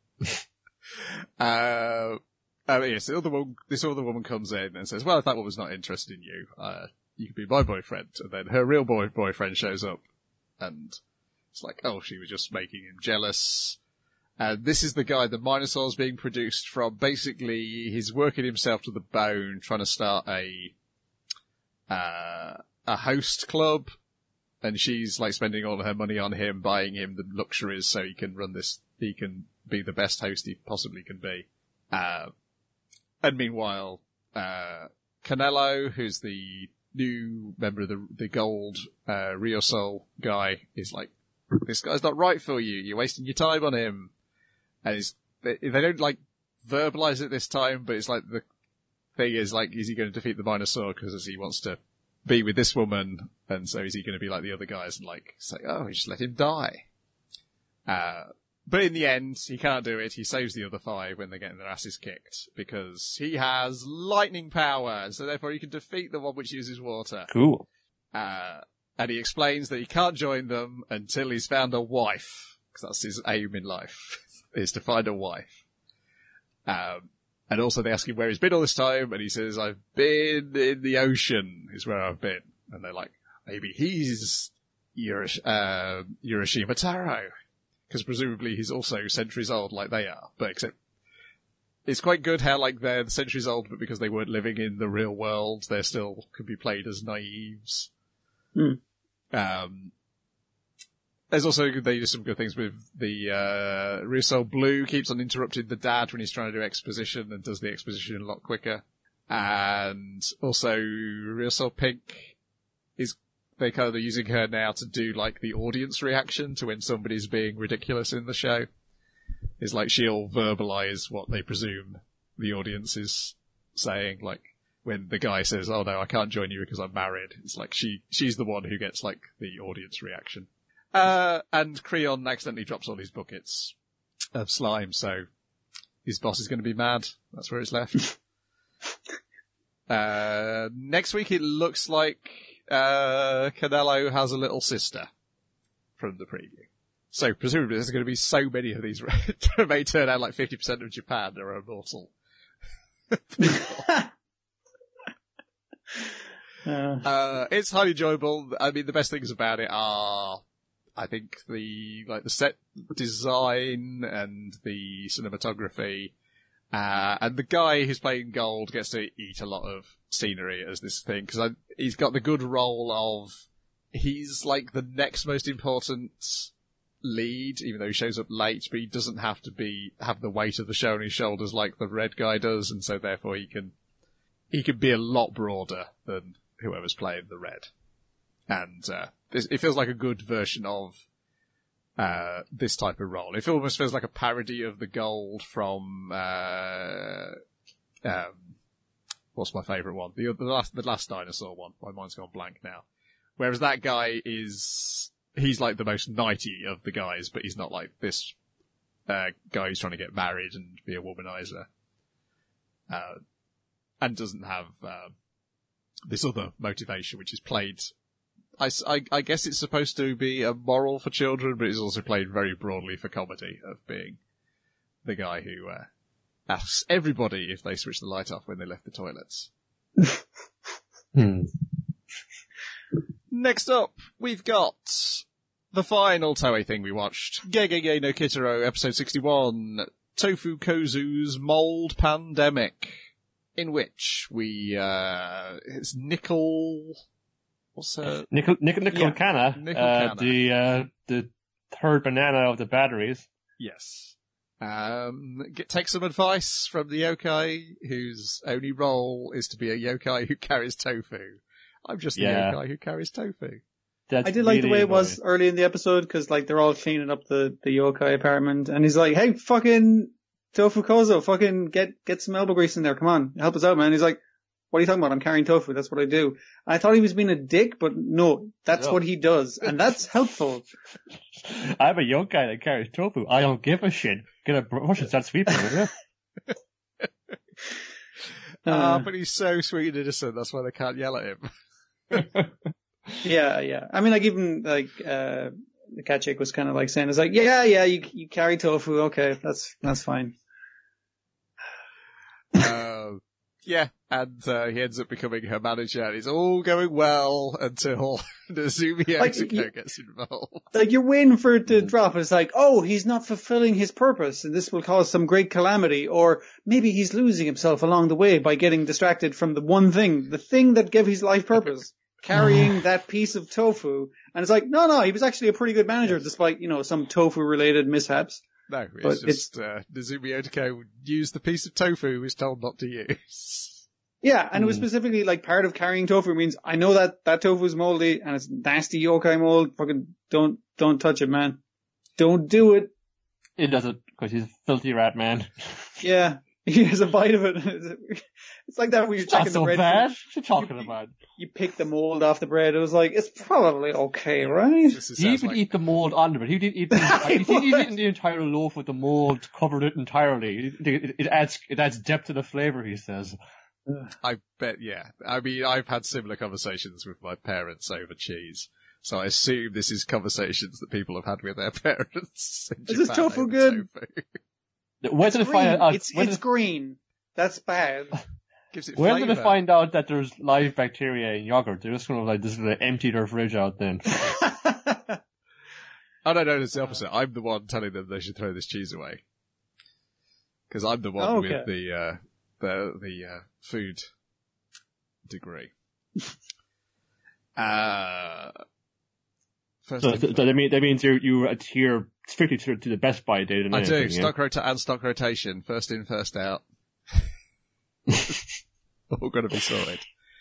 uh, oh yes, the other one, this other woman comes in and says, well, if that one was not interested in you, uh, you could be my boyfriend. And then her real boy boyfriend shows up, and it's like, oh, she was just making him jealous. And this is the guy the Minosaur's being produced from. Basically, he's working himself to the bone, trying to start a, uh, a host club. And she's like spending all her money on him, buying him the luxuries so he can run this, he can be the best host he possibly can be. Uh, and meanwhile, uh, Canelo, who's the new member of the, the gold, uh, Ryosol guy, is like, this guy's not right for you, you're wasting your time on him. And he's, they, they don't like verbalize it this time, but it's like the thing is like, is he going to defeat the Minosaur because he wants to be with this woman, and so is he going to be like the other guys and like say, oh, just let him die. Uh, but in the end, he can't do it. He saves the other five when they're getting their asses kicked because he has lightning power, so therefore he can defeat the one which uses water. Cool. Uh, and he explains that he can't join them until he's found a wife, because that's his aim in life, is to find a wife. Um, And also they ask him where he's been all this time, and he says, I've been in the ocean, is where I've been. And they're like, maybe he's Urash- uh, Urashima Taro. Because presumably he's also centuries old like they are. But except, it's quite good how like they're centuries old, but because they weren't living in the real world, they still could be played as naives. Hmm. Um, There's also, they do some good things with the, uh, Ryusou Blue keeps on interrupting the dad when he's trying to do exposition and does the exposition a lot quicker. And also, Ryusou Pink is, they kind of are using her now to do like the audience reaction to when somebody's being ridiculous in the show. It's like she'll verbalize what they presume the audience is saying, like when the guy says, oh no, I can't join you because I'm married. It's like she, she's the one who gets like the audience reaction. Uh, and Creon accidentally drops all his buckets of slime, so his boss is going to be mad. That's where it's left. uh, next week it looks like, uh, Canelo has a little sister from the preview. So presumably there's going to be so many of these, it may turn out like fifty percent of Japan are immortal. uh, uh, it's highly enjoyable. I mean, the best things about it are, I think the, like the set design and the cinematography, uh, and the guy who's playing Gold gets to eat a lot of scenery as this thing, cause I, he's got the good role of, he's like the next most important lead, even though he shows up late, but he doesn't have to be, have the weight of the show on his shoulders like the red guy does, and so therefore he can, he can be a lot broader than whoever's playing the red. And, uh, it feels like a good version of, uh, this type of role. It almost feels like a parody of the Gold from, uh, um, what's my favourite one? The, the last, the last dinosaur one. My mind's gone blank now. Whereas that guy is, he's like the most knighty of the guys, but he's not like this, uh, guy who's trying to get married and be a womanizer. Uh, and doesn't have, uh, this other motivation, which is played, I, I, I guess it's supposed to be a moral for children, but it's also played very broadly for comedy, of being the guy who, uh, asks everybody if they switch the light off when they left the toilets. hmm. Next up, we've got the final Toei thing we watched. Gegege no Kitaro, episode sixty-one, Tofu Kozu's Mold Pandemic, in which we, uh, it's Nickel, what's her? Nickel, Nickel, Nickel Yeah, Kana, Nickel uh, Kana. the, uh, the third banana of the batteries. Yes. Um, get, take some advice from the yokai, whose only role is to be a yokai who carries tofu. I'm just the Yeah. yokai who carries tofu. That's I did like the really way it was annoying. early in the episode, because like they're all cleaning up the, the yokai apartment, and he's like, hey, fucking Tofu Kozo, fucking get, get some elbow grease in there, come on, help us out, man. He's like, what are you talking about? I'm carrying tofu. That's what I do. And I thought he was being a dick, but no, that's No. what he does. And that's helpful. I'm a young guy that carries tofu. I don't give a shit. Get a brush and start sweeping, will you? Ah, Uh, but he's so sweet and innocent, that's why they can't yell at him. yeah, yeah. I mean, like even like, uh, the cat chick was kind of like saying, it's like, yeah, yeah, you, you carry tofu. Okay. That's, that's fine. uh, yeah, and uh, he ends up becoming her manager, and it's all going well until Nezumi Like, Otoko you- gets involved. Like you're waiting for it to drop. It's like, oh, he's not fulfilling his purpose and this will cause some great calamity. Or maybe he's losing himself along the way by getting distracted from the one thing, the thing that gave his life purpose, carrying that piece of tofu. And it's like, no, no, he was actually a pretty good manager despite, you know, some tofu related mishaps. No, it's But just uh, Nezumi Otoko used the piece of tofu he was told not to use. Yeah. And it was Mm. specifically like part of carrying tofu means I know that that tofu is moldy and it's nasty yokai mold. Fucking don't, don't touch it, man. Don't do it. He does it because he's a filthy rat man. Yeah. He has a bite of it. It's like that when you're It's not checking the so bread. bad. What you talking about? You pick the mold off the bread. It was like, it's probably okay, right? This is, He sounds would like, eat the mold under it. He didn't eat the, He he didn't would. eat the entire loaf with the mold covered it entirely. It, it, it adds it adds depth to the flavor, he says. I bet, yeah. I mean, I've had similar conversations with my parents over cheese. So I assume this is conversations that people have had with their parents. in Is this Japan tofu over good? tofu. Where did It's they find green. out? It's, where it's did, green. That's bad. Gives it where flavour. did they find out that there's live bacteria in yogurt? They're just gonna like just gonna empty their fridge out then. Oh, no, no, it's the opposite. I'm the one telling them they should throw this cheese away. Because I'm the one Oh, okay. with the, uh, the, the, uh, food degree. uh, first So, thing- so, so that means that means you you adhere strictly to, to the Best Buy date and I do. anything, yeah? Stock rota- and stock rotation. First in, first out. All gotta be sorted.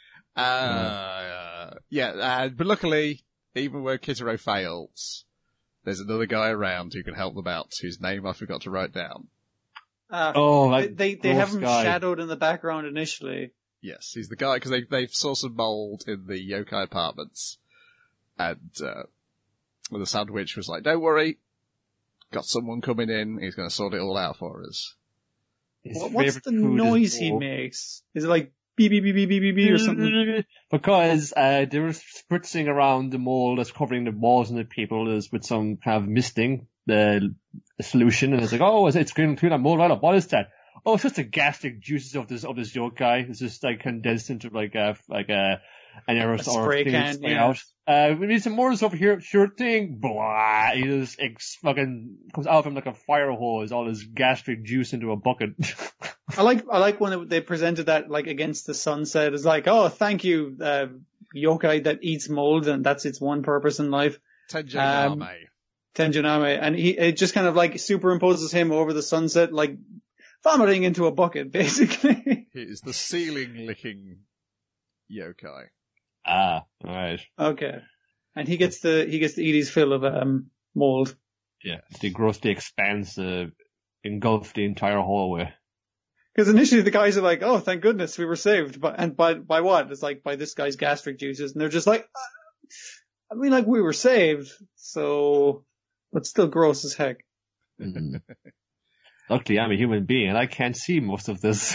Uh, yeah, uh, but luckily, even where Kitaro fails, there's another guy around who can help them out, whose name I forgot to write down. Uh, Oh, they, like they, they have him guy. shadowed in the background initially. Yes, he's the guy, because they, they saw some mold in the yokai apartments, and, uh, the sandwich was like, don't worry, got someone coming in, he's gonna sort it all out for us. His What, what's favorite the food is noise he mold. makes? Is it like beep, beep, beep, beep, beep, beep, beep or something? Because uh, they were spritzing around the mold that's covering the walls and the people is with some kind of misting the, the solution, and it's like, oh, it's, it's going to clean that mold right up. What is that? Oh, it's just the gastric juices of this of this yokai. It's just like condensed into like a like a an aerosol A spray thing can, spray yeah. out. Uh, we need some more of this over here. Sure thing. Blah. He just ex- fucking comes out of him like a fire hose, all his gastric juice into a bucket. I like, I like when they presented that like against the sunset. It's like, oh, thank you, uh, yokai that eats mold and that's its one purpose in life. Tenjo Um, Name. Tenjiname. And he, it just kind of like superimposes him over the sunset, like vomiting into a bucket, basically. He is the ceiling licking yokai. ah, alright. Okay. And he gets the, he gets to eat his fill of, um, mold. Yeah. The grossly expands, uh, engulf the entire hallway. Because initially the guys are like, oh, thank goodness we were saved. But, and by, by what? It's like by this guy's gastric juices. And they're just like, uh, I mean, like we were saved. So, but still gross as heck. Mhm. Luckily, I'm a human being and I can't see most of this.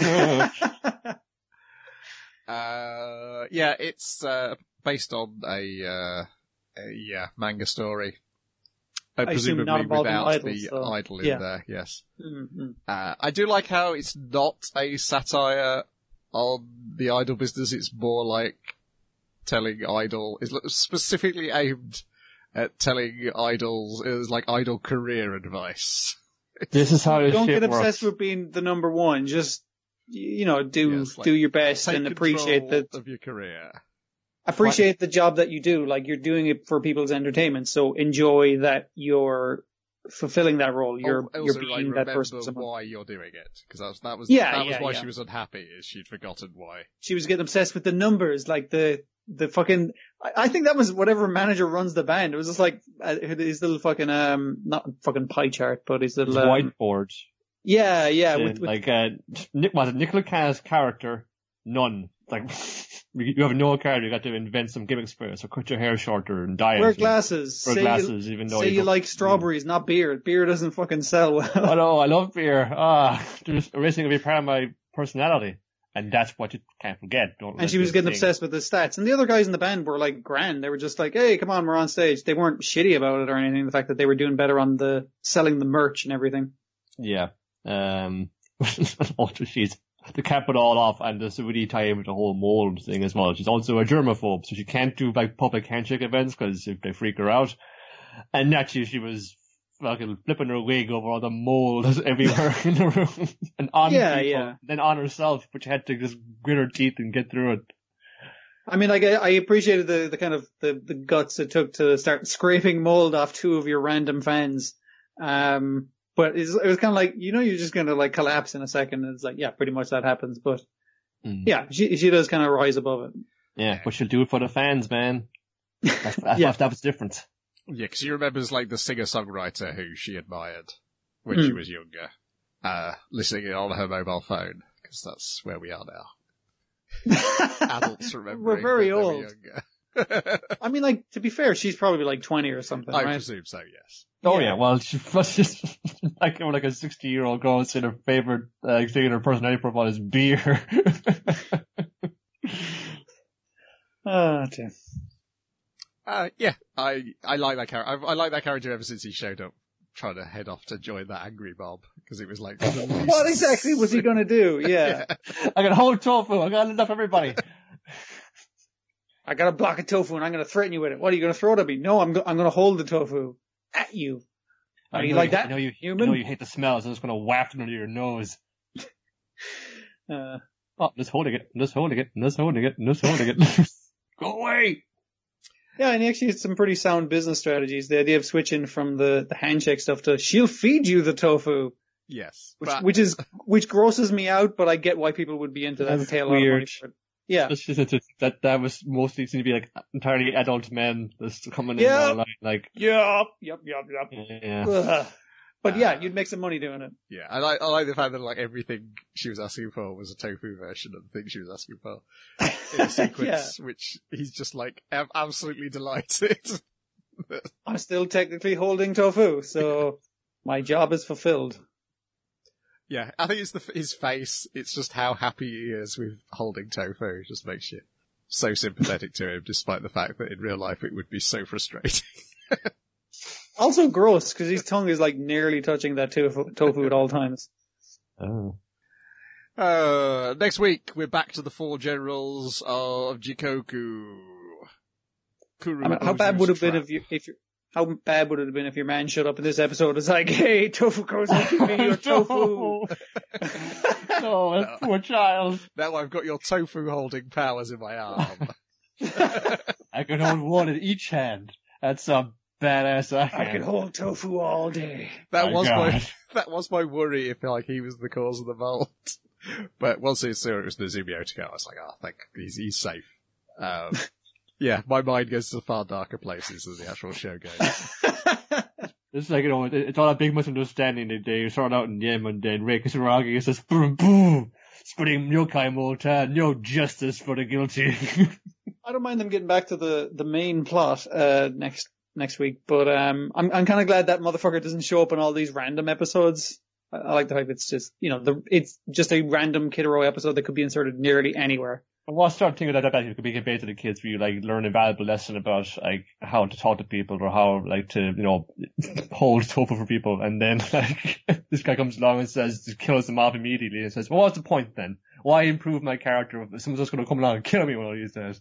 Uh, yeah, it's, uh, based on a, uh, a, yeah, manga story. Uh, I assume not presumably involving without idols, the so- idol in yeah. there, yes. Mhm. Uh, I do like how it's not a satire on the idol business, it's more like telling idol, is specifically aimed at telling idols, it was like idol career advice. This is how this Don't shit get obsessed works. with being the number one. Just, you know, do, Yes, like, do your best Take and appreciate control that, of your career. appreciate the job that you do. Like you're doing it for people's entertainment. So enjoy that you're fulfilling that role. You're, Oh, you're also, like, being that remember person. somehow. why you're doing it. Because that was, that was, Yeah, that was yeah, why yeah. she was unhappy, is she'd forgotten why. She was getting obsessed with the numbers, like the, the fucking, I, I think that was whatever manager runs the band. It was just like, uh, his little fucking, um, not fucking pie chart, but his little, um, Whiteboard. yeah, yeah, And, with, with like, uh, Nick, was it Nicola Ca's character None. Like, you have no card, you got to invent some gimmicks for it, so cut your hair shorter and dye it. Wear glasses. Wear say glasses, you, even though say you, you like strawberries, not beer. Beer doesn't fucking sell well. Oh no, I love beer. Ah, just erasing every part of my personality. And that's what you can't forget. Don't and she was getting thing. obsessed with the stats. And the other guys in the band were like grand. They were just like, hey, come on, we're on stage. They weren't shitty about it or anything. The fact that they were doing better on the selling the merch and everything. Yeah. Um, also she's, to cap it all off, and this would really tie in with the whole mold thing as well. She's also a germaphobe, so she can't do like public handshake events because if they freak her out. And naturally she was fucking flipping her wig over all the mold everywhere in the room and on yeah, people, yeah. then on herself, but she had to just grit her teeth and get through it. I mean, like, I, I appreciated the, the kind of the, the guts it took to start scraping mold off two of your random fans. Um, but it's, it was kind of like, you know, you're just going to like collapse in a second. And it's like, yeah, pretty much that happens. But mm. yeah, she, she does kind of rise above it. Yeah, but she'll do it for the fans, man. That's, that's, yeah. that was different. Yeah, because she remembers like the singer-songwriter who she admired when mm. she was younger, uh, listening it on her mobile phone, because that's where we are now. Adults remembering We're very when old. They were younger. I mean, like, to be fair, she's probably like twenty or something, I right? presume so, yes. Oh yeah, yeah well, she was just like, like a sixty-year-old girl saying her favorite uh, thing in her personality profile is beer. Oh, dear. Uh, yeah, I, I like that character. I, I like that character ever since he showed up trying to head off to join that angry mob, because it was like, what exactly was he gonna do? Yeah. yeah. I got a whole tofu. I got enough everybody. I got a block of tofu and I'm gonna threaten you with it. What, are you gonna throw it at me? No, I'm, go- I'm gonna hold the tofu at you. Are you like you, that? I know you, human? I know you hate the smell, so I'm just gonna waft it under your nose. uh, oh, I'm just holding it. I'm just holding it. I'm just holding it. I'm just holding it. Go away. Yeah, and he actually had some pretty sound business strategies. The idea of switching from the, the handshake stuff to she'll feed you the tofu. Yes. Which, but... which is, which grosses me out, but I get why people would be into that and pay a lot of money for it. Yeah. That's just, it's just, that, that was mostly seemed to be like entirely adult men just coming yep. in online, like. Yep, yep, yep, yep. Yeah. Ugh. But uh, yeah, you'd make some money doing it. Yeah, I like, I like the fact that like everything she was asking for was a tofu version of the thing she was asking for in a sequence, yeah. which he's just like am- absolutely delighted. I'm still technically holding tofu, so my job is fulfilled. Yeah, I think it's the, his face. It's just how happy he is with holding tofu. It just makes you so sympathetic to him, despite the fact that in real life it would be so frustrating. Also gross, because his tongue is like nearly touching that tofu, tofu at all times. Oh. Uh, next week, we're back to the four generals of Jikoku. Kuru I mean, how bad would it have been if you, if you, how bad would it have been if your man showed up in this episode and was like, hey, Tofu Koza, give me your tofu. No, that poor child. Now I've got your tofu holding powers in my arm. I can hold one in each hand. That's some badass I I can hold tofu all day. That my was God. my that was my worry if like he was the cause of the vault. But once I saw it was Nezumi Otoko, I was like, oh, thank he's he's safe. Um, yeah, my mind goes to far darker places than the actual show goes. It's like, you know, it's all a big misunderstanding that they start out in Yemen and then Rei Kisaragi is just boom boom spreading yokai molta, no justice for the guilty. I don't mind them getting back to the, the main plot uh next next week, but um I'm I'm kinda glad that motherfucker doesn't show up in all these random episodes. I, I like the fact it's just you know, the it's just a random Kid Roy episode that could be inserted nearly anywhere. Well, I start thinking that that could be conveyed to the kids where you like learn a valuable lesson about like how to talk to people or how like to, you know, hold tofu for people, and then like this guy comes along and says just kills them off immediately and says, well, what's the point then? Why improve my character if someone's just gonna come along and kill me one of these days?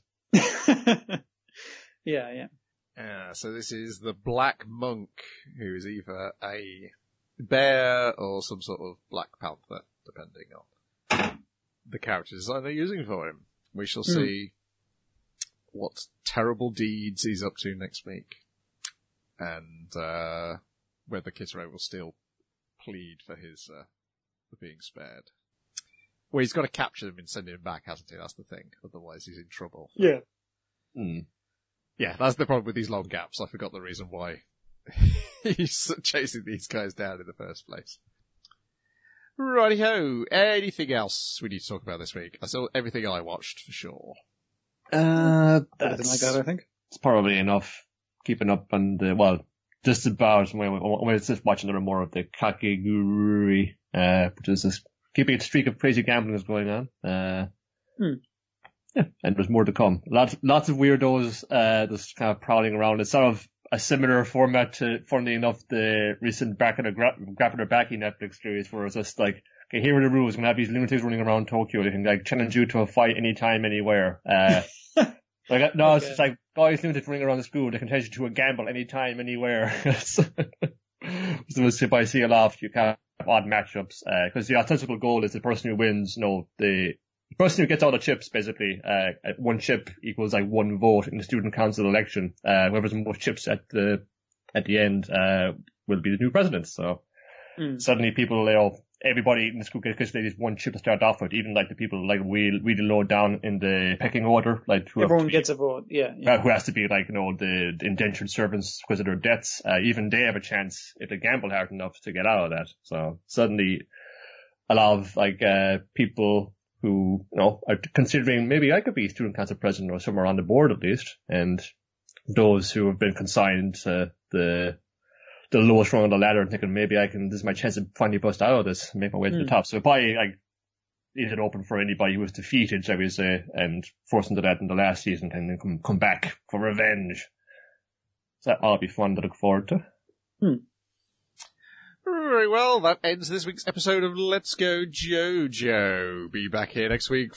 yeah, yeah. Yeah, so this is the Black Monk, who is either a bear or some sort of Black Panther, depending on the character design they're using for him. We shall see mm. what terrible deeds he's up to next week, and uh whether Kisro will still plead for his uh, for being spared. Well, he's got to capture them and send him back, hasn't he? That's the thing. Otherwise, he's in trouble. Yeah. Mm. Yeah, that's the problem with these long gaps. I forgot the reason why he's chasing these guys down in the first place. Righty-ho. Anything else we need to talk about this week? I saw everything I watched, for sure. Uh, Everything like that, I think. It's probably enough. Keeping up on the, well, just about when when it's just watching a little more of the Kakegurui, uh, which is this keeping a streak of crazy gambling is going on. Uh, hmm. yeah, and there's more to come. Lots, lots of weirdos, uh, just kind of prowling around. It's sort of a similar format to, funnily enough, the recent Back in the Gra- Grappler Baki Netflix series, where it's just like, okay, here are the rules. We're gonna have these lunatics running around Tokyo. They can like challenge you to a fight anytime, anywhere. Uh, like, no, okay. It's just like, guys, lunatics running around the school. They can challenge you to a gamble anytime, anywhere. So if I see a lot, you can't have odd matchups, uh, cause the ostensible goal is the person who wins, you know, the, The person who gets all the chips, basically, uh, one chip equals like one vote in the student council election. Uh, whoever's the most chips at the, at the end, uh, will be the new president. So, mm. suddenly people, you know, everybody in the school gets at least one chip to start off with, even like the people like really, really low down in the pecking order, like who everyone be, gets a vote, yeah. yeah. Uh, who has to be like, you know, the, the indentured servants because of their debts. Uh, even they have a chance if they gamble hard enough to get out of that. So suddenly a lot of like, uh, people who, you know, are considering maybe I could be student council president or somewhere on the board at least, and those who have been consigned to the the lowest rung of the ladder and thinking maybe I can, this is my chance to finally bust out of this and make my way to mm. the top. So if I, like, leave it open for anybody who was defeated, shall we say, and forced into that in the last season and then come, come back for revenge. So that ought to be fun to look forward to. Hmm. Very well, that ends this week's episode of Let's Go JoJo. Be back here next week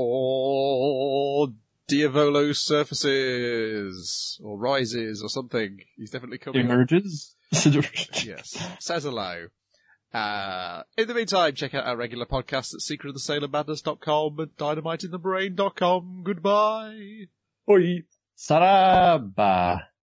for Diavolo Surfaces, or Rises, or something. He's definitely coming. Emerges? Yes. Says hello. Uh, in the meantime, check out our regular podcasts at secret of the sailor madness dot com and dynamite in the brain dot com. Goodbye. Oi. Saraba.